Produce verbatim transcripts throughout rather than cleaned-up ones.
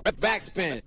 Backspin.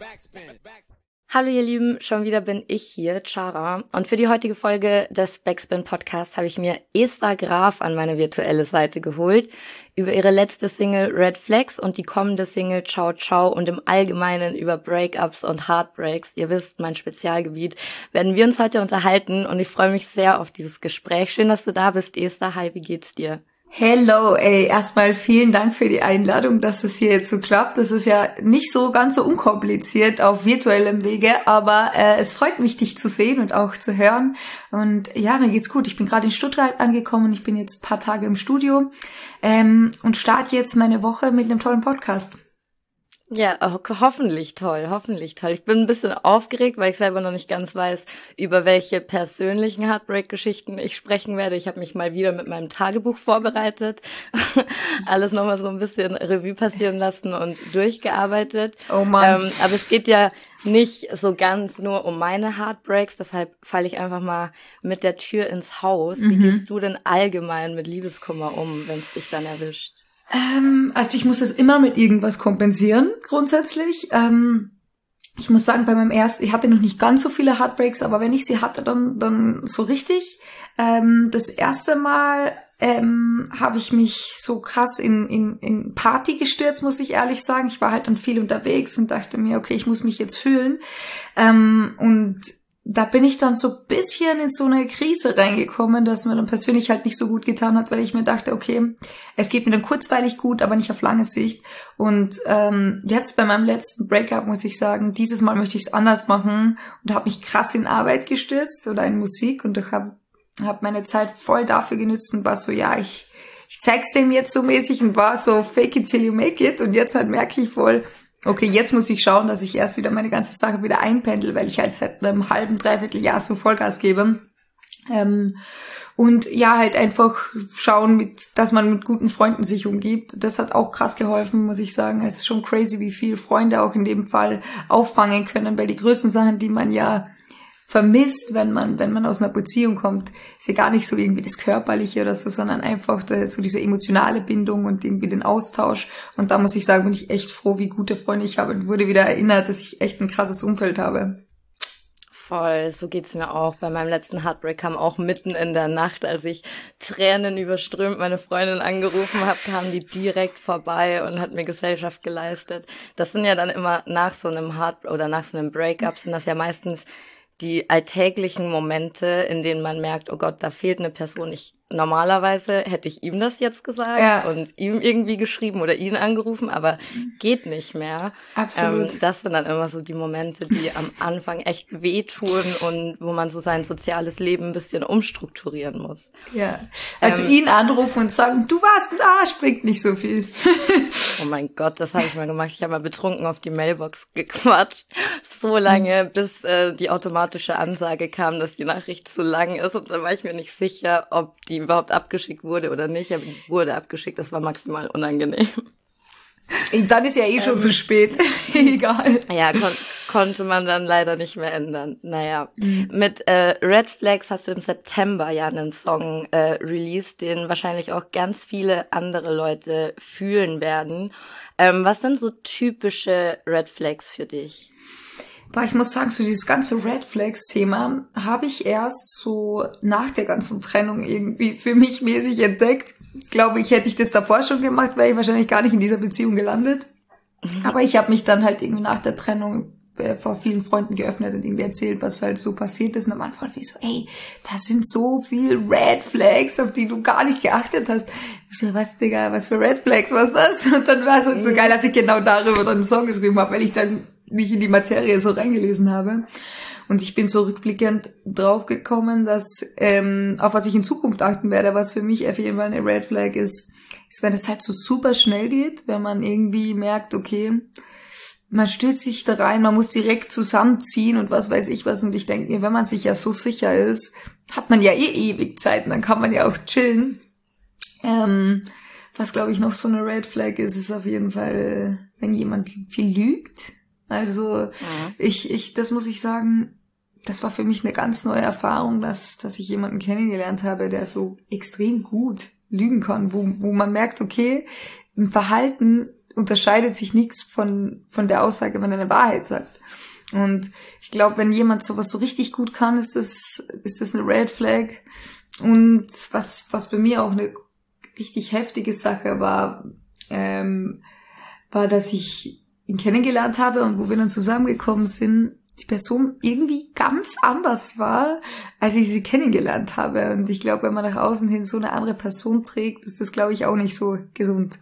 Hallo ihr Lieben, schon wieder bin ich hier, Chara. Und für die heutige Folge des Backspin Podcasts habe ich mir Esther Graf an meine virtuelle Seite geholt. Über ihre letzte Single Red Flags und die kommende Single Ciao Ciao und im Allgemeinen über Breakups und Heartbreaks, ihr wisst, mein Spezialgebiet, werden wir uns heute unterhalten und ich freue mich sehr auf dieses Gespräch. Schön, dass du da bist, Esther. Hi, wie geht's dir? Hello, ey, erstmal vielen Dank für die Einladung, dass das hier jetzt so klappt. Das ist ja nicht so ganz so unkompliziert auf virtuellem Wege, aber äh, es freut mich, dich zu sehen und auch zu hören. Und ja, mir geht's gut. Ich bin gerade in Stuttgart angekommen. Ich bin jetzt ein paar Tage im Studio ähm, und starte jetzt meine Woche mit einem tollen Podcast. Ja, ho- hoffentlich toll, hoffentlich toll. Ich bin ein bisschen aufgeregt, weil ich selber noch nicht ganz weiß, über welche persönlichen Heartbreak-Geschichten ich sprechen werde. Ich habe mich mal wieder mit meinem Tagebuch vorbereitet, alles nochmal so ein bisschen Revue passieren lassen und durchgearbeitet. Oh Mann. Ähm, aber es geht ja nicht so ganz nur um meine Heartbreaks, deshalb falle ich einfach mal mit der Tür ins Haus. Wie Mhm. gehst du denn allgemein mit Liebeskummer um, wenn es dich dann erwischt? Ähm, also ich muss das immer mit irgendwas kompensieren, grundsätzlich. Ähm, ich muss sagen, bei meinem ersten, ich hatte noch nicht ganz so viele Heartbreaks, aber wenn ich sie hatte, dann dann so richtig. Ähm, das erste Mal ähm, habe ich mich so krass in, in, in Party gestürzt, muss ich ehrlich sagen. Ich war halt dann viel unterwegs und dachte mir, okay, ich muss mich jetzt fühlen. Ähm, und da bin ich dann so ein bisschen in so eine Krise reingekommen, dass mir dann persönlich halt nicht so gut getan hat, weil ich mir dachte, okay, es geht mir dann kurzweilig gut, aber nicht auf lange Sicht. Und ähm, jetzt bei meinem letzten Breakup muss ich sagen, dieses Mal möchte ich es anders machen und habe mich krass in Arbeit gestürzt oder in Musik und ich habe hab meine Zeit voll dafür genutzt und war so, ja, ich, ich zeig's dem jetzt so mäßig und war so fake it till you make it und jetzt halt merke ich voll, okay, jetzt muss ich schauen, dass ich erst wieder meine ganze Sache wieder einpendel, weil ich halt seit einem halben, dreiviertel Jahr so Vollgas gebe. Ähm, und ja, halt einfach schauen, mit, dass man mit guten Freunden sich umgibt. Das hat auch krass geholfen, muss ich sagen. Es ist schon crazy, wie viel Freunde auch in dem Fall auffangen können, weil die größten Sachen, die man ja vermisst, wenn man wenn man aus einer Beziehung kommt, ist ja gar nicht so irgendwie das Körperliche oder so, sondern einfach da so diese emotionale Bindung und irgendwie den Austausch. Und da muss ich sagen, bin ich echt froh, wie gute Freunde ich habe und wurde wieder erinnert, dass ich echt ein krasses Umfeld habe. Voll, so geht's mir auch. Bei meinem letzten Heartbreak kam auch mitten in der Nacht, als ich Tränen überströmt meine Freundin angerufen habe, kam die direkt vorbei und hat mir Gesellschaft geleistet. Das sind ja dann immer nach so einem Heart oder nach so einem Breakup sind das ja meistens die alltäglichen Momente, in denen man merkt, oh Gott, da fehlt eine Person. Ich normalerweise hätte ich ihm das jetzt gesagt Ja. und ihm irgendwie geschrieben oder ihn angerufen, aber geht nicht mehr. Absolut. Ähm, das sind dann immer so die Momente, die am Anfang echt wehtun und wo man so sein soziales Leben ein bisschen umstrukturieren muss. Ja, also Ähm, ihn anrufen und sagen, du warst ein Arsch, bringt nicht so viel. Oh mein Gott, das habe ich mal gemacht. Ich habe mal betrunken auf die Mailbox gequatscht. So lange, bis äh, die automatische Ansage kam, dass die Nachricht zu lang ist. Und dann war ich mir nicht sicher, ob die überhaupt abgeschickt wurde oder nicht. Aber die wurde abgeschickt. Das war maximal unangenehm. Dann ist ja eh schon zu spät. Egal. Ja, kon konnte man dann leider nicht mehr ändern. Naja, mhm. mit äh, Red Flags hast du im September ja einen Song äh, released, den wahrscheinlich auch ganz viele andere Leute fühlen werden. Ähm, was sind so typische Red Flags für dich? Aber ich muss sagen, so dieses ganze Red Flags-Thema habe ich erst so nach der ganzen Trennung irgendwie für mich mäßig entdeckt. Glaube ich, hätte ich das davor schon gemacht, wäre ich wahrscheinlich gar nicht in dieser Beziehung gelandet. Aber ich habe mich dann halt irgendwie nach der Trennung äh, vor vielen Freunden geöffnet und irgendwie erzählt, was halt so passiert ist. Und am Anfang war ich so, ey, da sind so viel Red Flags, auf die du gar nicht geachtet hast. Ich so, was, Digga, was für Red Flags, was das? Und dann war es halt so geil, dass ich genau darüber dann einen Song geschrieben habe, weil ich dann mich in die Materie so reingelesen habe. Und ich bin so rückblickend draufgekommen, dass ähm, auf was ich in Zukunft achten werde, was für mich auf jeden Fall eine Red Flag ist, ist, wenn es halt so super schnell geht, wenn man irgendwie merkt, okay, man stürzt sich da rein, man muss direkt zusammenziehen und was weiß ich was. Und ich denke mir, wenn man sich ja so sicher ist, hat man ja eh ewig Zeit, dann kann man ja auch chillen. Ähm, was, glaube ich, noch so eine Red Flag ist, ist auf jeden Fall, wenn jemand viel lügt. Also ja. ich, ich, das muss ich sagen, das war für mich eine ganz neue Erfahrung, dass, dass ich jemanden kennengelernt habe, der so extrem gut lügen kann, wo, wo man merkt, okay, im Verhalten unterscheidet sich nichts von von der Aussage, wenn er eine Wahrheit sagt. Und ich glaube, wenn jemand sowas so richtig gut kann, ist das ist das eine Red Flag. Und was was bei mir auch eine richtig heftige Sache war, ähm, war, dass ich ihn kennengelernt habe und wo wir dann zusammengekommen sind, die Person irgendwie ganz anders war, als ich sie kennengelernt habe. Und ich glaube, wenn man nach außen hin so eine andere Person trägt, ist das, glaube ich, auch nicht so gesund.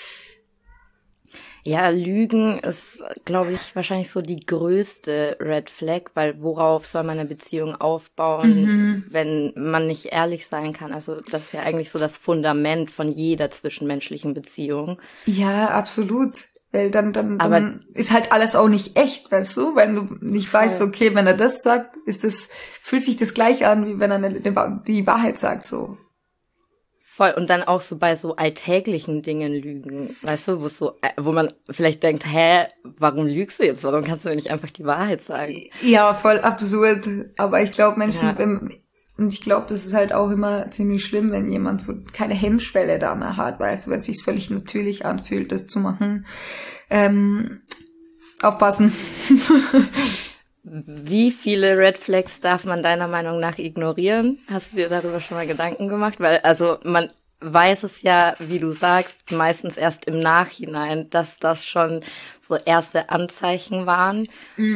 Ja, Lügen ist, glaube ich, wahrscheinlich so die größte Red Flag, weil worauf soll man eine Beziehung aufbauen, mhm. wenn man nicht ehrlich sein kann? Also das ist ja eigentlich so das Fundament von jeder zwischenmenschlichen Beziehung. Ja, absolut. Weil dann, dann, dann aber ist halt alles auch nicht echt, weißt du? Wenn du nicht voll. weißt, okay, wenn er das sagt, ist das, fühlt sich das gleich an, wie wenn er eine, die Wahrheit sagt, so. Voll. Und dann auch so bei so alltäglichen Dingen lügen, weißt du, wo so, wo man vielleicht denkt, hä, warum lügst du jetzt? Warum kannst du mir nicht einfach die Wahrheit sagen? Ja, voll absurd. Aber ich glaube, Menschen, ja. wenn, und ich glaube, das ist halt auch immer ziemlich schlimm, wenn jemand so keine Hemmschwelle da mehr hat, weißt du, wenn es sich völlig natürlich anfühlt, das zu machen. Ähm, aufpassen. Wie viele Red Flags darf man deiner Meinung nach ignorieren? Hast du dir darüber schon mal Gedanken gemacht? Weil, also, man weiß es ja, wie du sagst, meistens erst im Nachhinein, dass das schon so erste Anzeichen waren.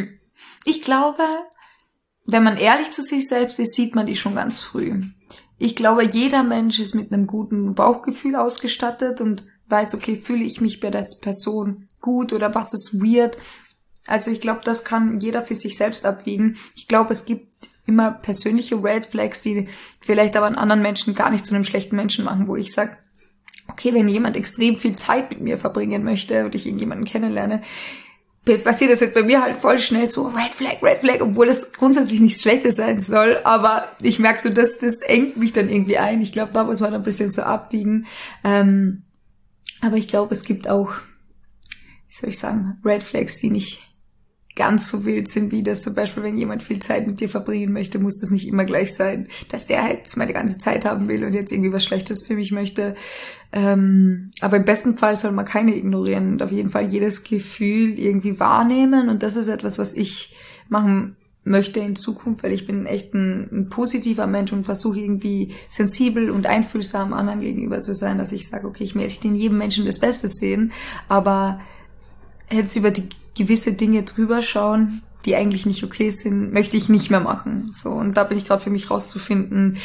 Ich glaube, wenn man ehrlich zu sich selbst ist, sieht man die schon ganz früh. Ich glaube, jeder Mensch ist mit einem guten Bauchgefühl ausgestattet und weiß, okay, fühle ich mich bei der Person gut oder was ist weird? Also ich glaube, das kann jeder für sich selbst abwiegen. Ich glaube, es gibt immer persönliche Red Flags, die vielleicht aber einen anderen Menschen gar nicht zu einem schlechten Menschen machen, wo ich sage, okay, wenn jemand extrem viel Zeit mit mir verbringen möchte und ich irgendjemanden kennenlerne, passiert das jetzt bei mir halt voll schnell so Red Flag, Red Flag, obwohl das grundsätzlich nichts Schlechtes sein soll, aber ich merke so, dass das engt mich dann irgendwie ein. Ich glaube, da muss man ein bisschen so abbiegen. Ähm, aber ich glaube, es gibt auch, wie soll ich sagen, Red Flags, die nicht ganz so wild sind, wie das zum Beispiel, wenn jemand viel Zeit mit dir verbringen möchte, muss das nicht immer gleich sein, dass der halt meine ganze Zeit haben will und jetzt irgendwie was Schlechtes für mich möchte. Ähm, aber im besten Fall soll man keine ignorieren und auf jeden Fall jedes Gefühl irgendwie wahrnehmen und das ist etwas, was ich machen möchte in Zukunft, weil ich bin echt ein, ein positiver Mensch und versuche irgendwie sensibel und einfühlsam anderen gegenüber zu sein, dass ich sage, okay, ich möchte in jedem Menschen das Beste sehen, aber jetzt über die gewisse Dinge drüber schauen, die eigentlich nicht okay sind, möchte ich nicht mehr machen. So, und da bin ich gerade für mich rauszufinden,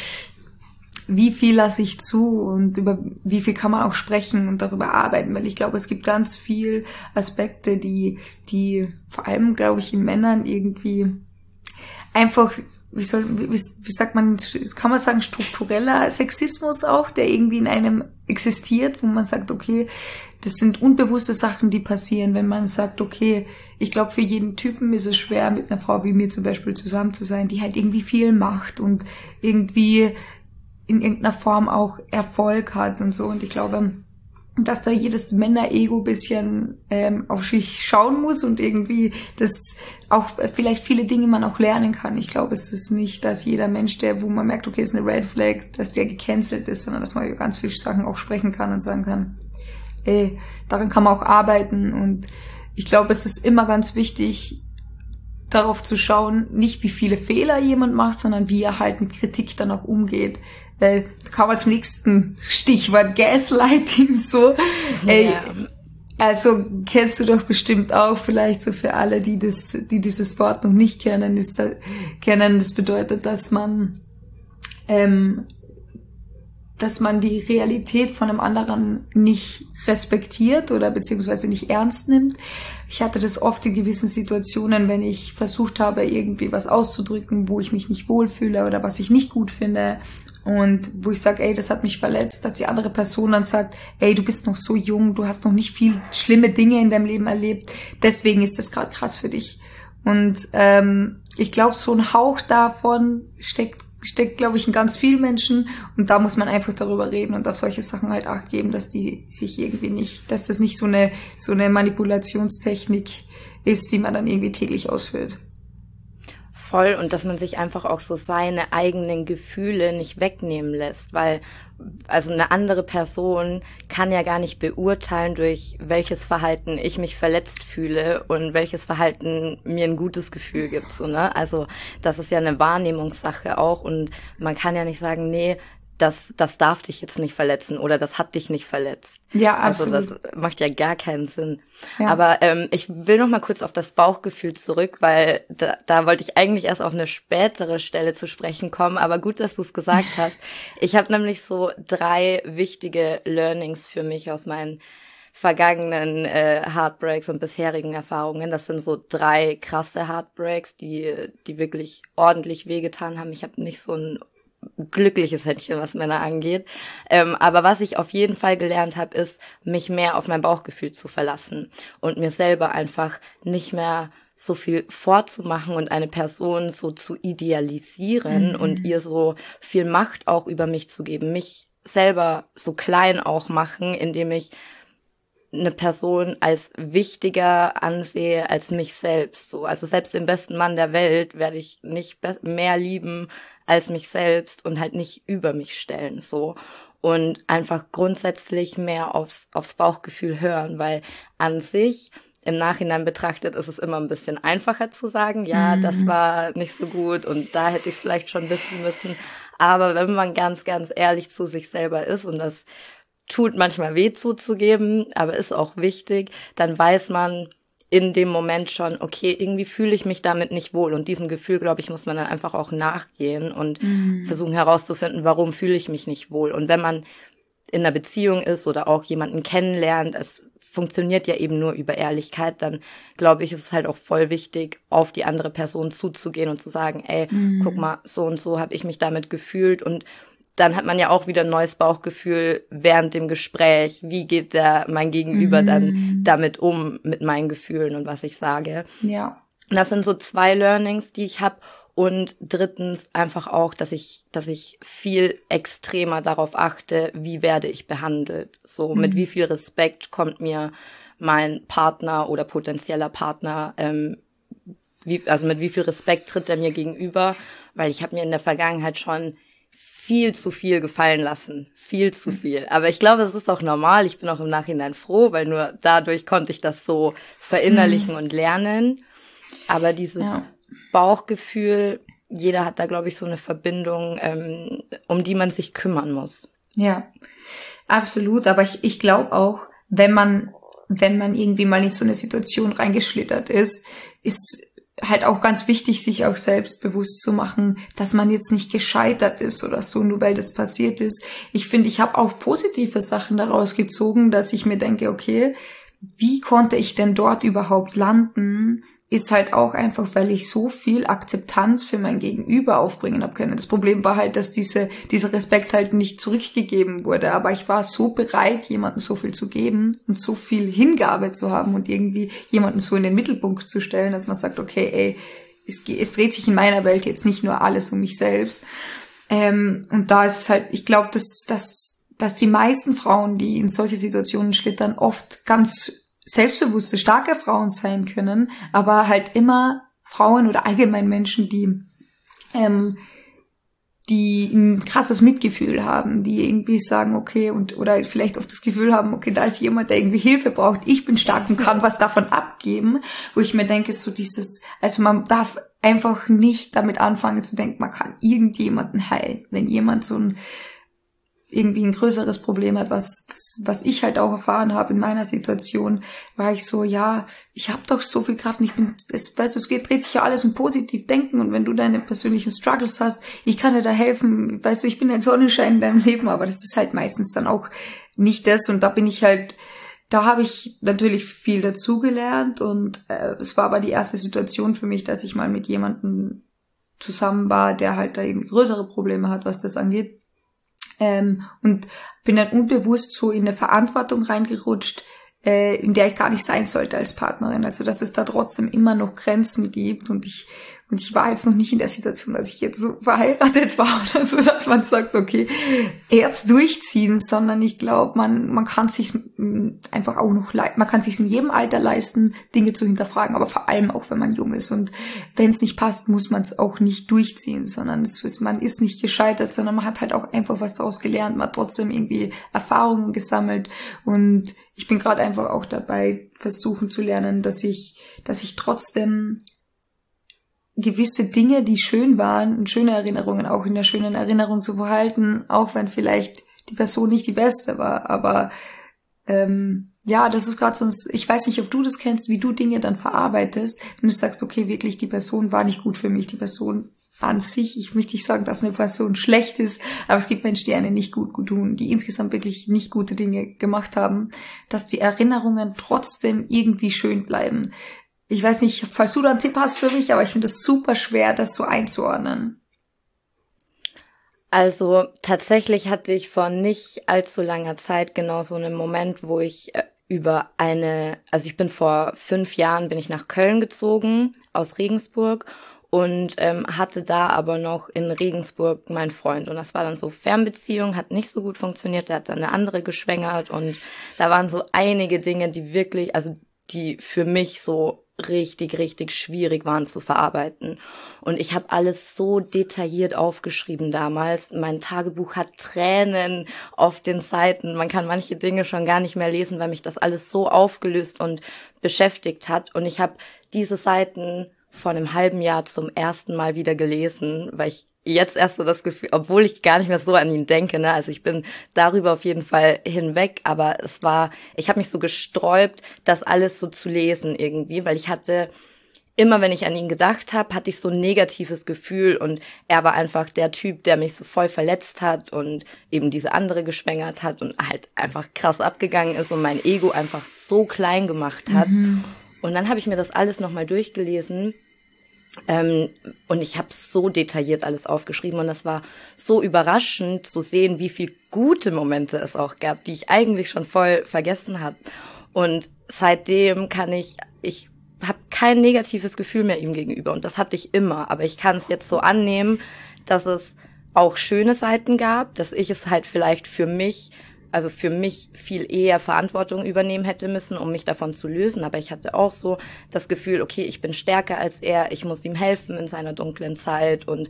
wie viel lasse ich zu und über wie viel kann man auch sprechen und darüber arbeiten, weil ich glaube, es gibt ganz viel Aspekte, die, die vor allem, glaube ich, in Männern irgendwie einfach, wie soll, wie, wie sagt man, kann man sagen, struktureller Sexismus auch, der irgendwie in einem existiert, wo man sagt, okay, das sind unbewusste Sachen, die passieren, wenn man sagt, okay, ich glaube, für jeden Typen ist es schwer, mit einer Frau wie mir zum Beispiel zusammen zu sein, die halt irgendwie viel macht und irgendwie in irgendeiner Form auch Erfolg hat und so. Und ich glaube, dass da jedes Männer-Ego bisschen ähm, auf sich schauen muss und irgendwie das auch vielleicht viele Dinge man auch lernen kann. Ich glaube, es ist nicht, dass jeder Mensch, der, wo man merkt, okay, ist eine Red Flag, dass der gecancelt ist, sondern dass man über ganz viele Sachen auch sprechen kann und sagen kann, ey, daran kann man auch arbeiten und ich glaube, es ist immer ganz wichtig, darauf zu schauen, nicht wie viele Fehler jemand macht, sondern wie er halt mit Kritik dann auch umgeht. Weil da kam man zum nächsten Stichwort Gaslighting so. Ja. Ey, also kennst du doch bestimmt auch, vielleicht so für alle, die das, die dieses Wort noch nicht kennen, ist da, kennen, das bedeutet, dass man ähm, dass man die Realität von einem anderen nicht respektiert oder beziehungsweise nicht ernst nimmt. Ich hatte das oft in gewissen Situationen, wenn ich versucht habe, irgendwie was auszudrücken, wo ich mich nicht wohlfühle oder was ich nicht gut finde und wo ich sage, ey, das hat mich verletzt, dass die andere Person dann sagt, ey, du bist noch so jung, du hast noch nicht viel schlimme Dinge in deinem Leben erlebt, deswegen ist das gerade krass für dich. Und ähm, ich glaube, so ein Hauch davon steckt steckt, glaube ich, in ganz vielen Menschen und da muss man einfach darüber reden und auf solche Sachen halt Acht geben, dass die sich irgendwie nicht, dass das nicht so eine so eine Manipulationstechnik ist, die man dann irgendwie täglich ausführt. Voll, und dass man sich einfach auch so seine eigenen Gefühle nicht wegnehmen lässt, weil also eine andere Person kann ja gar nicht beurteilen, durch welches Verhalten ich mich verletzt fühle und welches Verhalten mir ein gutes Gefühl gibt, so, ne? Also das ist ja eine Wahrnehmungssache auch, und man kann ja nicht sagen, nee, das das darf dich jetzt nicht verletzen oder das hat dich nicht verletzt. Ja, absolut. Also das macht ja gar keinen Sinn. Ja. Aber ähm, ich will noch mal kurz auf das Bauchgefühl zurück, weil da, da wollte ich eigentlich erst auf eine spätere Stelle zu sprechen kommen. Aber gut, dass du es gesagt hast. Ich habe nämlich so drei wichtige Learnings für mich aus meinen vergangenen äh, Heartbreaks und bisherigen Erfahrungen. Das sind so drei krasse Heartbreaks, die die wirklich ordentlich wehgetan haben. Ich habe nicht so ein glückliches Händchen, was Männer angeht. Ähm, aber was ich auf jeden Fall gelernt habe, ist, mich mehr auf mein Bauchgefühl zu verlassen und mir selber einfach nicht mehr so viel vorzumachen und eine Person so zu idealisieren mhm. und ihr so viel Macht auch über mich zu geben, mich selber so klein auch machen, indem ich eine Person als wichtiger ansehe als mich selbst. So, also selbst den besten Mann der Welt werde ich nicht be- mehr lieben als mich selbst und halt nicht über mich stellen, so. Und einfach grundsätzlich mehr aufs, aufs Bauchgefühl hören, weil an sich, im Nachhinein betrachtet, ist es immer ein bisschen einfacher zu sagen, ja, mhm. das war nicht so gut und da hätte ich es vielleicht schon wissen müssen. Aber wenn man ganz, ganz ehrlich zu sich selber ist, und das tut manchmal weh zuzugeben, aber ist auch wichtig, dann weiß man in dem Moment schon, okay, irgendwie fühle ich mich damit nicht wohl. Und diesem Gefühl, glaube ich, muss man dann einfach auch nachgehen und mhm. versuchen herauszufinden, warum fühle ich mich nicht wohl. Und wenn man in einer Beziehung ist oder auch jemanden kennenlernt, es funktioniert ja eben nur über Ehrlichkeit, dann glaube ich, ist es halt auch voll wichtig, auf die andere Person zuzugehen und zu sagen, ey, mhm. guck mal, so und so habe ich mich damit gefühlt, und dann hat man ja auch wieder ein neues Bauchgefühl während dem Gespräch. Wie geht der mein Gegenüber mhm. dann damit um, mit meinen Gefühlen und was ich sage? Ja. Und das sind so zwei Learnings, die ich habe. Und drittens einfach auch, dass ich, dass ich viel extremer darauf achte, wie werde ich behandelt. So, mhm. mit wie viel Respekt kommt mir mein Partner oder potenzieller Partner, ähm, wie, also mit wie viel Respekt tritt er mir gegenüber? Weil ich habe mir in der Vergangenheit schon viel zu viel gefallen lassen. Viel zu viel. Aber ich glaube, es ist auch normal. Ich bin auch im Nachhinein froh, weil nur dadurch konnte ich das so verinnerlichen mhm. und lernen. Aber dieses ja. Bauchgefühl, jeder hat da, glaube ich, so eine Verbindung, ähm, um die man sich kümmern muss. Ja, absolut. Aber ich, ich glaube auch, wenn man, wenn man irgendwie mal in so eine Situation reingeschlittert ist, ist halt auch ganz wichtig, sich auch selbst bewusst zu machen, dass man jetzt nicht gescheitert ist oder so, nur weil das passiert ist. Ich finde, ich habe auch positive Sachen daraus gezogen, dass ich mir denke, okay, wie konnte ich denn dort überhaupt landen? Ist halt auch einfach, weil ich so viel Akzeptanz für mein Gegenüber aufbringen habe können. Das Problem war halt, dass diese dieser Respekt halt nicht zurückgegeben wurde. Aber ich war so bereit, jemandem so viel zu geben und so viel Hingabe zu haben und irgendwie jemanden so in den Mittelpunkt zu stellen, dass man sagt, okay, ey, es, es dreht sich in meiner Welt jetzt nicht nur alles um mich selbst. Ähm, und da ist es halt, ich glaube, dass, dass, dass die meisten Frauen, die in solche Situationen schlittern, oft ganz selbstbewusste, starke Frauen sein können, aber halt immer Frauen oder allgemein Menschen, die ähm, die ein krasses Mitgefühl haben, die irgendwie sagen, okay, und oder vielleicht oft das Gefühl haben, okay, da ist jemand, der irgendwie Hilfe braucht, ich bin stark und kann was davon abgeben, wo ich mir denke, so dieses, also man darf einfach nicht damit anfangen zu denken, man kann irgendjemanden heilen. Wenn jemand so ein irgendwie ein größeres Problem hat, was was ich halt auch erfahren habe in meiner Situation, war ich so, ja, ich habe doch so viel Kraft und ich bin, es, weißt du, es geht, dreht sich ja alles um positiv denken, und wenn du deine persönlichen Struggles hast, ich kann dir da helfen, weißt du, ich bin ein Sonnenschein in deinem Leben, aber das ist halt meistens dann auch nicht das, und da bin ich halt, da habe ich natürlich viel dazugelernt, und äh, es war aber die erste Situation für mich, dass ich mal mit jemandem zusammen war, der halt da irgendwie größere Probleme hat, was das angeht. Ähm, und bin dann unbewusst so in eine Verantwortung reingerutscht, äh, in der ich gar nicht sein sollte als Partnerin. Also dass es da trotzdem immer noch Grenzen gibt, und ich Und ich war jetzt noch nicht in der Situation, dass ich jetzt so verheiratet war oder so, dass man sagt, okay, erst durchziehen, sondern ich glaube, man man kann sich einfach auch noch, le- man kann sich in jedem Alter leisten, Dinge zu hinterfragen, aber vor allem auch, wenn man jung ist. Und wenn es nicht passt, muss man es auch nicht durchziehen, sondern es ist, man ist nicht gescheitert, sondern man hat halt auch einfach was daraus gelernt, man hat trotzdem irgendwie Erfahrungen gesammelt. Und ich bin gerade einfach auch dabei, versuchen zu lernen, dass ich, dass ich trotzdem gewisse Dinge, die schön waren und schöne Erinnerungen auch in der schönen Erinnerung zu behalten, auch wenn vielleicht die Person nicht die beste war. Aber ähm, ja, das ist gerade so, ich weiß nicht, ob du das kennst, wie du Dinge dann verarbeitest, wenn du sagst, okay, wirklich, die Person war nicht gut für mich, die Person an sich, ich möchte nicht sagen, dass eine Person schlecht ist, aber es gibt Menschen, die einen nicht gut, gut tun, die insgesamt wirklich nicht gute Dinge gemacht haben, dass die Erinnerungen trotzdem irgendwie schön bleiben. Ich weiß nicht, falls du da einen Tipp hast für mich, aber ich finde es super schwer, das so einzuordnen. Also tatsächlich hatte ich vor nicht allzu langer Zeit genau so einen Moment, wo ich äh, über eine, also ich bin vor fünf Jahren, bin ich nach Köln gezogen, aus Regensburg, und ähm, hatte da aber noch in Regensburg meinen Freund. Und das war dann so Fernbeziehung, hat nicht so gut funktioniert, der hat dann eine andere geschwängert und da waren so einige Dinge, die wirklich, also die für mich so richtig, richtig schwierig waren zu verarbeiten. Und ich habe alles so detailliert aufgeschrieben damals. Mein Tagebuch hat Tränen auf den Seiten. Man kann manche Dinge schon gar nicht mehr lesen, weil mich das alles so aufgelöst und beschäftigt hat. Und ich habe diese Seiten vor einem halben Jahr zum ersten Mal wieder gelesen, weil ich jetzt erst so das Gefühl, obwohl ich gar nicht mehr so an ihn denke, ne, also ich bin darüber auf jeden Fall hinweg, aber es war, ich habe mich so gesträubt, das alles so zu lesen irgendwie, weil ich hatte, immer wenn ich an ihn gedacht habe, hatte ich so ein negatives Gefühl und er war einfach der Typ, der mich so voll verletzt hat und eben diese andere geschwängert hat und halt einfach krass abgegangen ist und mein Ego einfach so klein gemacht hat. Mhm. Und dann habe ich mir das alles nochmal durchgelesen. Ähm, und ich habe so detailliert alles aufgeschrieben und das war so überraschend zu sehen, wie viel gute Momente es auch gab, die ich eigentlich schon voll vergessen habe. Und seitdem kann ich, ich habe kein negatives Gefühl mehr ihm gegenüber und das hatte ich immer, aber ich kann es jetzt so annehmen, dass es auch schöne Seiten gab, dass ich es halt vielleicht für mich also für mich viel eher Verantwortung übernehmen hätte müssen, um mich davon zu lösen. Aber ich hatte auch so das Gefühl, okay, ich bin stärker als er, ich muss ihm helfen in seiner dunklen Zeit und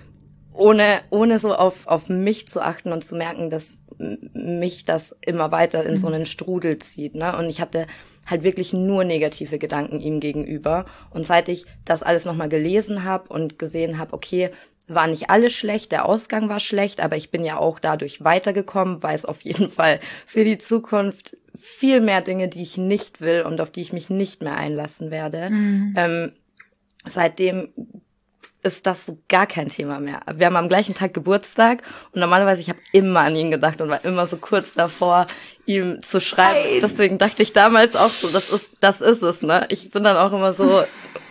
ohne ohne so auf auf mich zu achten und zu merken, dass mich das immer weiter in so einen Strudel zieht, ne? Und ich hatte halt wirklich nur negative Gedanken ihm gegenüber. Und seit ich das alles nochmal gelesen habe und gesehen habe, okay, war nicht alles schlecht, der Ausgang war schlecht, aber ich bin ja auch dadurch weitergekommen, weiß auf jeden Fall für die Zukunft viel mehr Dinge, die ich nicht will und auf die ich mich nicht mehr einlassen werde. Mhm. Ähm, seitdem ist das so gar kein Thema mehr. Wir haben am gleichen Tag Geburtstag und normalerweise, ich habe immer an ihn gedacht und war immer so kurz davor, ihm zu schreiben. Nein. Deswegen dachte ich damals auch so, das ist, das ist es, ne? Ich bin dann auch immer so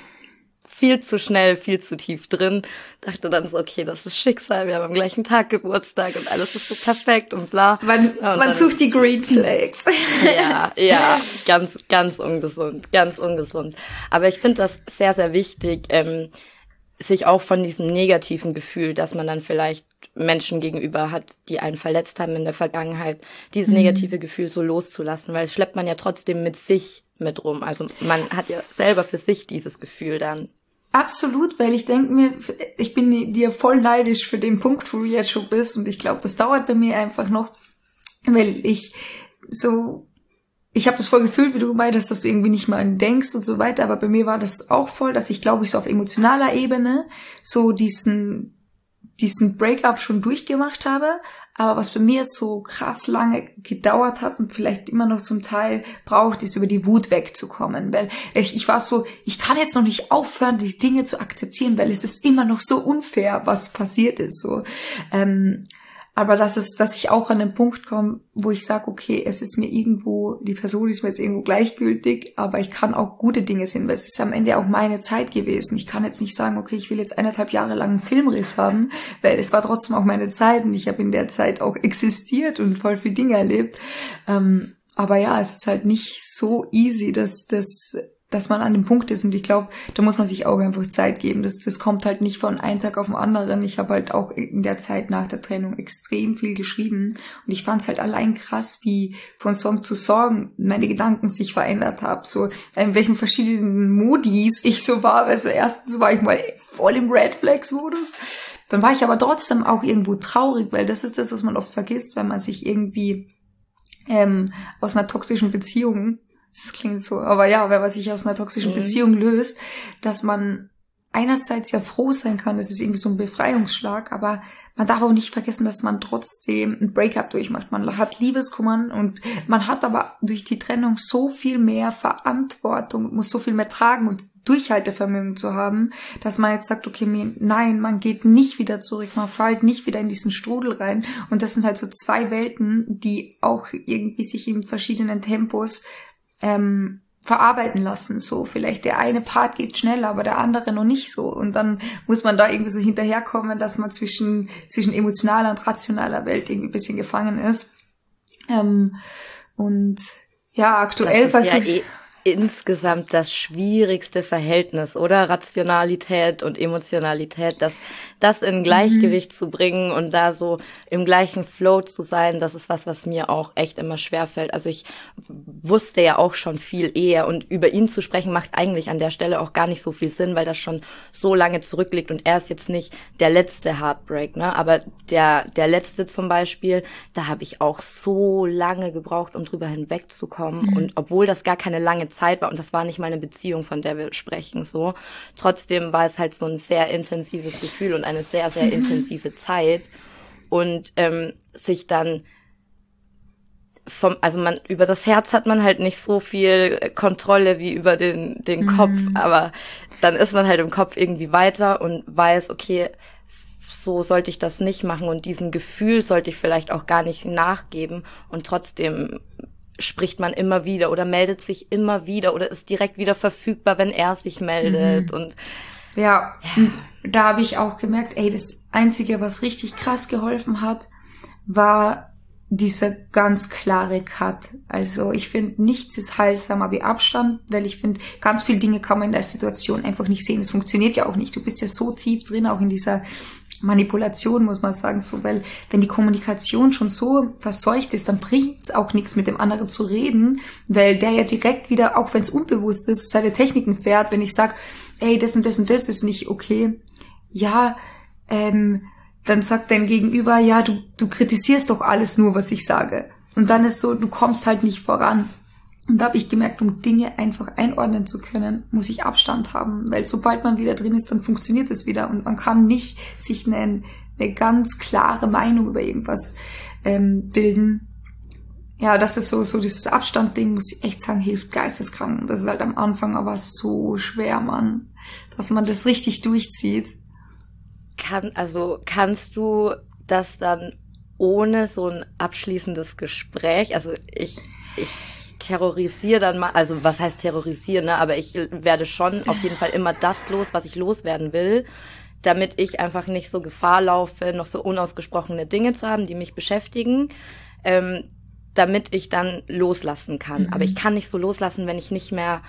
viel zu schnell, viel zu tief drin. Dachte dann so, okay, das ist Schicksal, wir haben am gleichen Tag Geburtstag und alles ist so perfekt und bla. Man, ja, und man dann, sucht die Green Flags. Ja, ja, ganz, ganz ungesund, ganz ungesund. Aber ich finde das sehr, sehr wichtig, ähm, sich auch von diesem negativen Gefühl, dass man dann vielleicht Menschen gegenüber hat, die einen verletzt haben in der Vergangenheit, dieses mhm. negative Gefühl so loszulassen, weil es schleppt man ja trotzdem mit sich mit rum. Also man hat ja selber für sich dieses Gefühl dann. Absolut, weil ich denke mir, ich bin dir voll neidisch für den Punkt, wo du jetzt schon bist und ich glaube, das dauert bei mir einfach noch, weil ich so, ich habe das voll gefühlt, wie du gemeint hast, dass du irgendwie nicht mal an denkst und so weiter, aber bei mir war das auch voll, dass ich glaube ich so auf emotionaler Ebene so diesen diesen Breakup schon durchgemacht habe, aber was bei mir so krass lange gedauert hat und vielleicht immer noch zum Teil braucht, ist über die Wut wegzukommen, weil ich, ich war so, ich kann jetzt noch nicht aufhören, die Dinge zu akzeptieren, weil es ist immer noch so unfair, was passiert ist, so. Ähm, aber dass es, dass ich auch an den Punkt komme, wo ich sage, okay, es ist mir irgendwo, die Person ist mir jetzt irgendwo gleichgültig, aber ich kann auch gute Dinge sehen, weil es ist am Ende auch meine Zeit gewesen. Ich kann jetzt nicht sagen, okay, ich will jetzt eineinhalb Jahre lang einen Filmriss haben, weil es war trotzdem auch meine Zeit und ich habe in der Zeit auch existiert und voll viele Dinge erlebt. Ähm, aber ja, es ist halt nicht so easy, das, das dass man an dem Punkt ist. Und ich glaube, da muss man sich auch einfach Zeit geben. Das, das kommt halt nicht von einem Tag auf den anderen. Ich habe halt auch in der Zeit nach der Trennung extrem viel geschrieben. Und ich fand es halt allein krass, wie von Song zu Song meine Gedanken sich verändert haben. So in welchen verschiedenen Modis ich so war. Also erstens war ich mal voll im Red Flags Modus. Dann war ich aber trotzdem auch irgendwo traurig, weil das ist das, was man oft vergisst, wenn man sich irgendwie ähm, aus einer toxischen Beziehung, das klingt so, aber ja, wenn man sich aus einer toxischen mhm. Beziehung löst, dass man einerseits ja froh sein kann, das ist irgendwie so ein Befreiungsschlag, aber man darf auch nicht vergessen, dass man trotzdem ein Breakup durchmacht. Man hat Liebeskummer und man hat aber durch die Trennung so viel mehr Verantwortung, muss so viel mehr tragen und Durchhaltevermögen zu haben, dass man jetzt sagt, okay, nein, man geht nicht wieder zurück, man fällt nicht wieder in diesen Strudel rein. Und das sind halt so zwei Welten, die auch irgendwie sich in verschiedenen Tempos ähm, verarbeiten lassen. So, vielleicht der eine Part geht schneller, aber der andere noch nicht so. Und dann muss man da irgendwie so hinterherkommen, dass man zwischen zwischen emotionaler und rationaler Welt irgendwie ein bisschen gefangen ist. Ähm, und ja, aktuell versuche ich... Insgesamt das schwierigste Verhältnis, oder? Rationalität und Emotionalität, das, das in Gleichgewicht mhm. zu bringen und da so im gleichen Flow zu sein, das ist was, was mir auch echt immer schwerfällt. Also ich wusste ja auch schon viel eher und über ihn zu sprechen macht eigentlich an der Stelle auch gar nicht so viel Sinn, weil das schon so lange zurückliegt und er ist jetzt nicht der letzte Heartbreak, ne? Aber der, der letzte zum Beispiel, da habe ich auch so lange gebraucht, um drüber hinwegzukommen mhm. und obwohl das gar keine lange Zeit war und das war nicht mal eine Beziehung, von der wir sprechen, so. Trotzdem war es halt so ein sehr intensives Gefühl und eine sehr, sehr intensive Zeit und ähm, sich dann vom, also man, über das Herz hat man halt nicht so viel Kontrolle wie über den, den mhm. Kopf, aber dann ist man halt im Kopf irgendwie weiter und weiß, okay, so sollte ich das nicht machen und diesem Gefühl sollte ich vielleicht auch gar nicht nachgeben und trotzdem spricht man immer wieder oder meldet sich immer wieder oder ist direkt wieder verfügbar, wenn er sich meldet. Mhm. Und ja, ja. Da habe ich auch gemerkt, ey, das Einzige, was richtig krass geholfen hat, war dieser ganz klare Cut. Also ich finde, nichts ist heilsamer wie Abstand, weil ich finde, ganz viele Dinge kann man in der Situation einfach nicht sehen. Es funktioniert ja auch nicht. Du bist ja so tief drin, auch in dieser Manipulation, muss man sagen, so, weil wenn die Kommunikation schon so verseucht ist, dann bringt es auch nichts, mit dem anderen zu reden, weil der ja direkt wieder, auch wenn es unbewusst ist, seine Techniken fährt. Wenn ich sage, ey, das und das und das ist nicht okay, ja, ähm, dann sagt dein Gegenüber, ja, du, du kritisierst doch alles nur, was ich sage. Und dann ist so, du kommst halt nicht voran. Und da habe ich gemerkt, um Dinge einfach einordnen zu können, muss ich Abstand haben. Weil sobald man wieder drin ist, dann funktioniert es wieder. Und man kann nicht sich eine, eine ganz klare Meinung über irgendwas ähm, bilden. Ja, das ist so so dieses Abstandding, muss ich echt sagen, hilft geisteskrank. Das ist halt am Anfang aber so schwer, Mann, dass man das richtig durchzieht. Kann, also kannst du das dann ohne so ein abschließendes Gespräch, also ich... ich terrorisiere dann mal, also was heißt terrorisieren, ne? Aber ich werde schon auf jeden Fall immer das los, was ich loswerden will, damit ich einfach nicht so Gefahr laufe, noch so unausgesprochene Dinge zu haben, die mich beschäftigen, ähm, damit ich dann loslassen kann. Mhm. Aber ich kann nicht so loslassen, wenn ich nicht mehr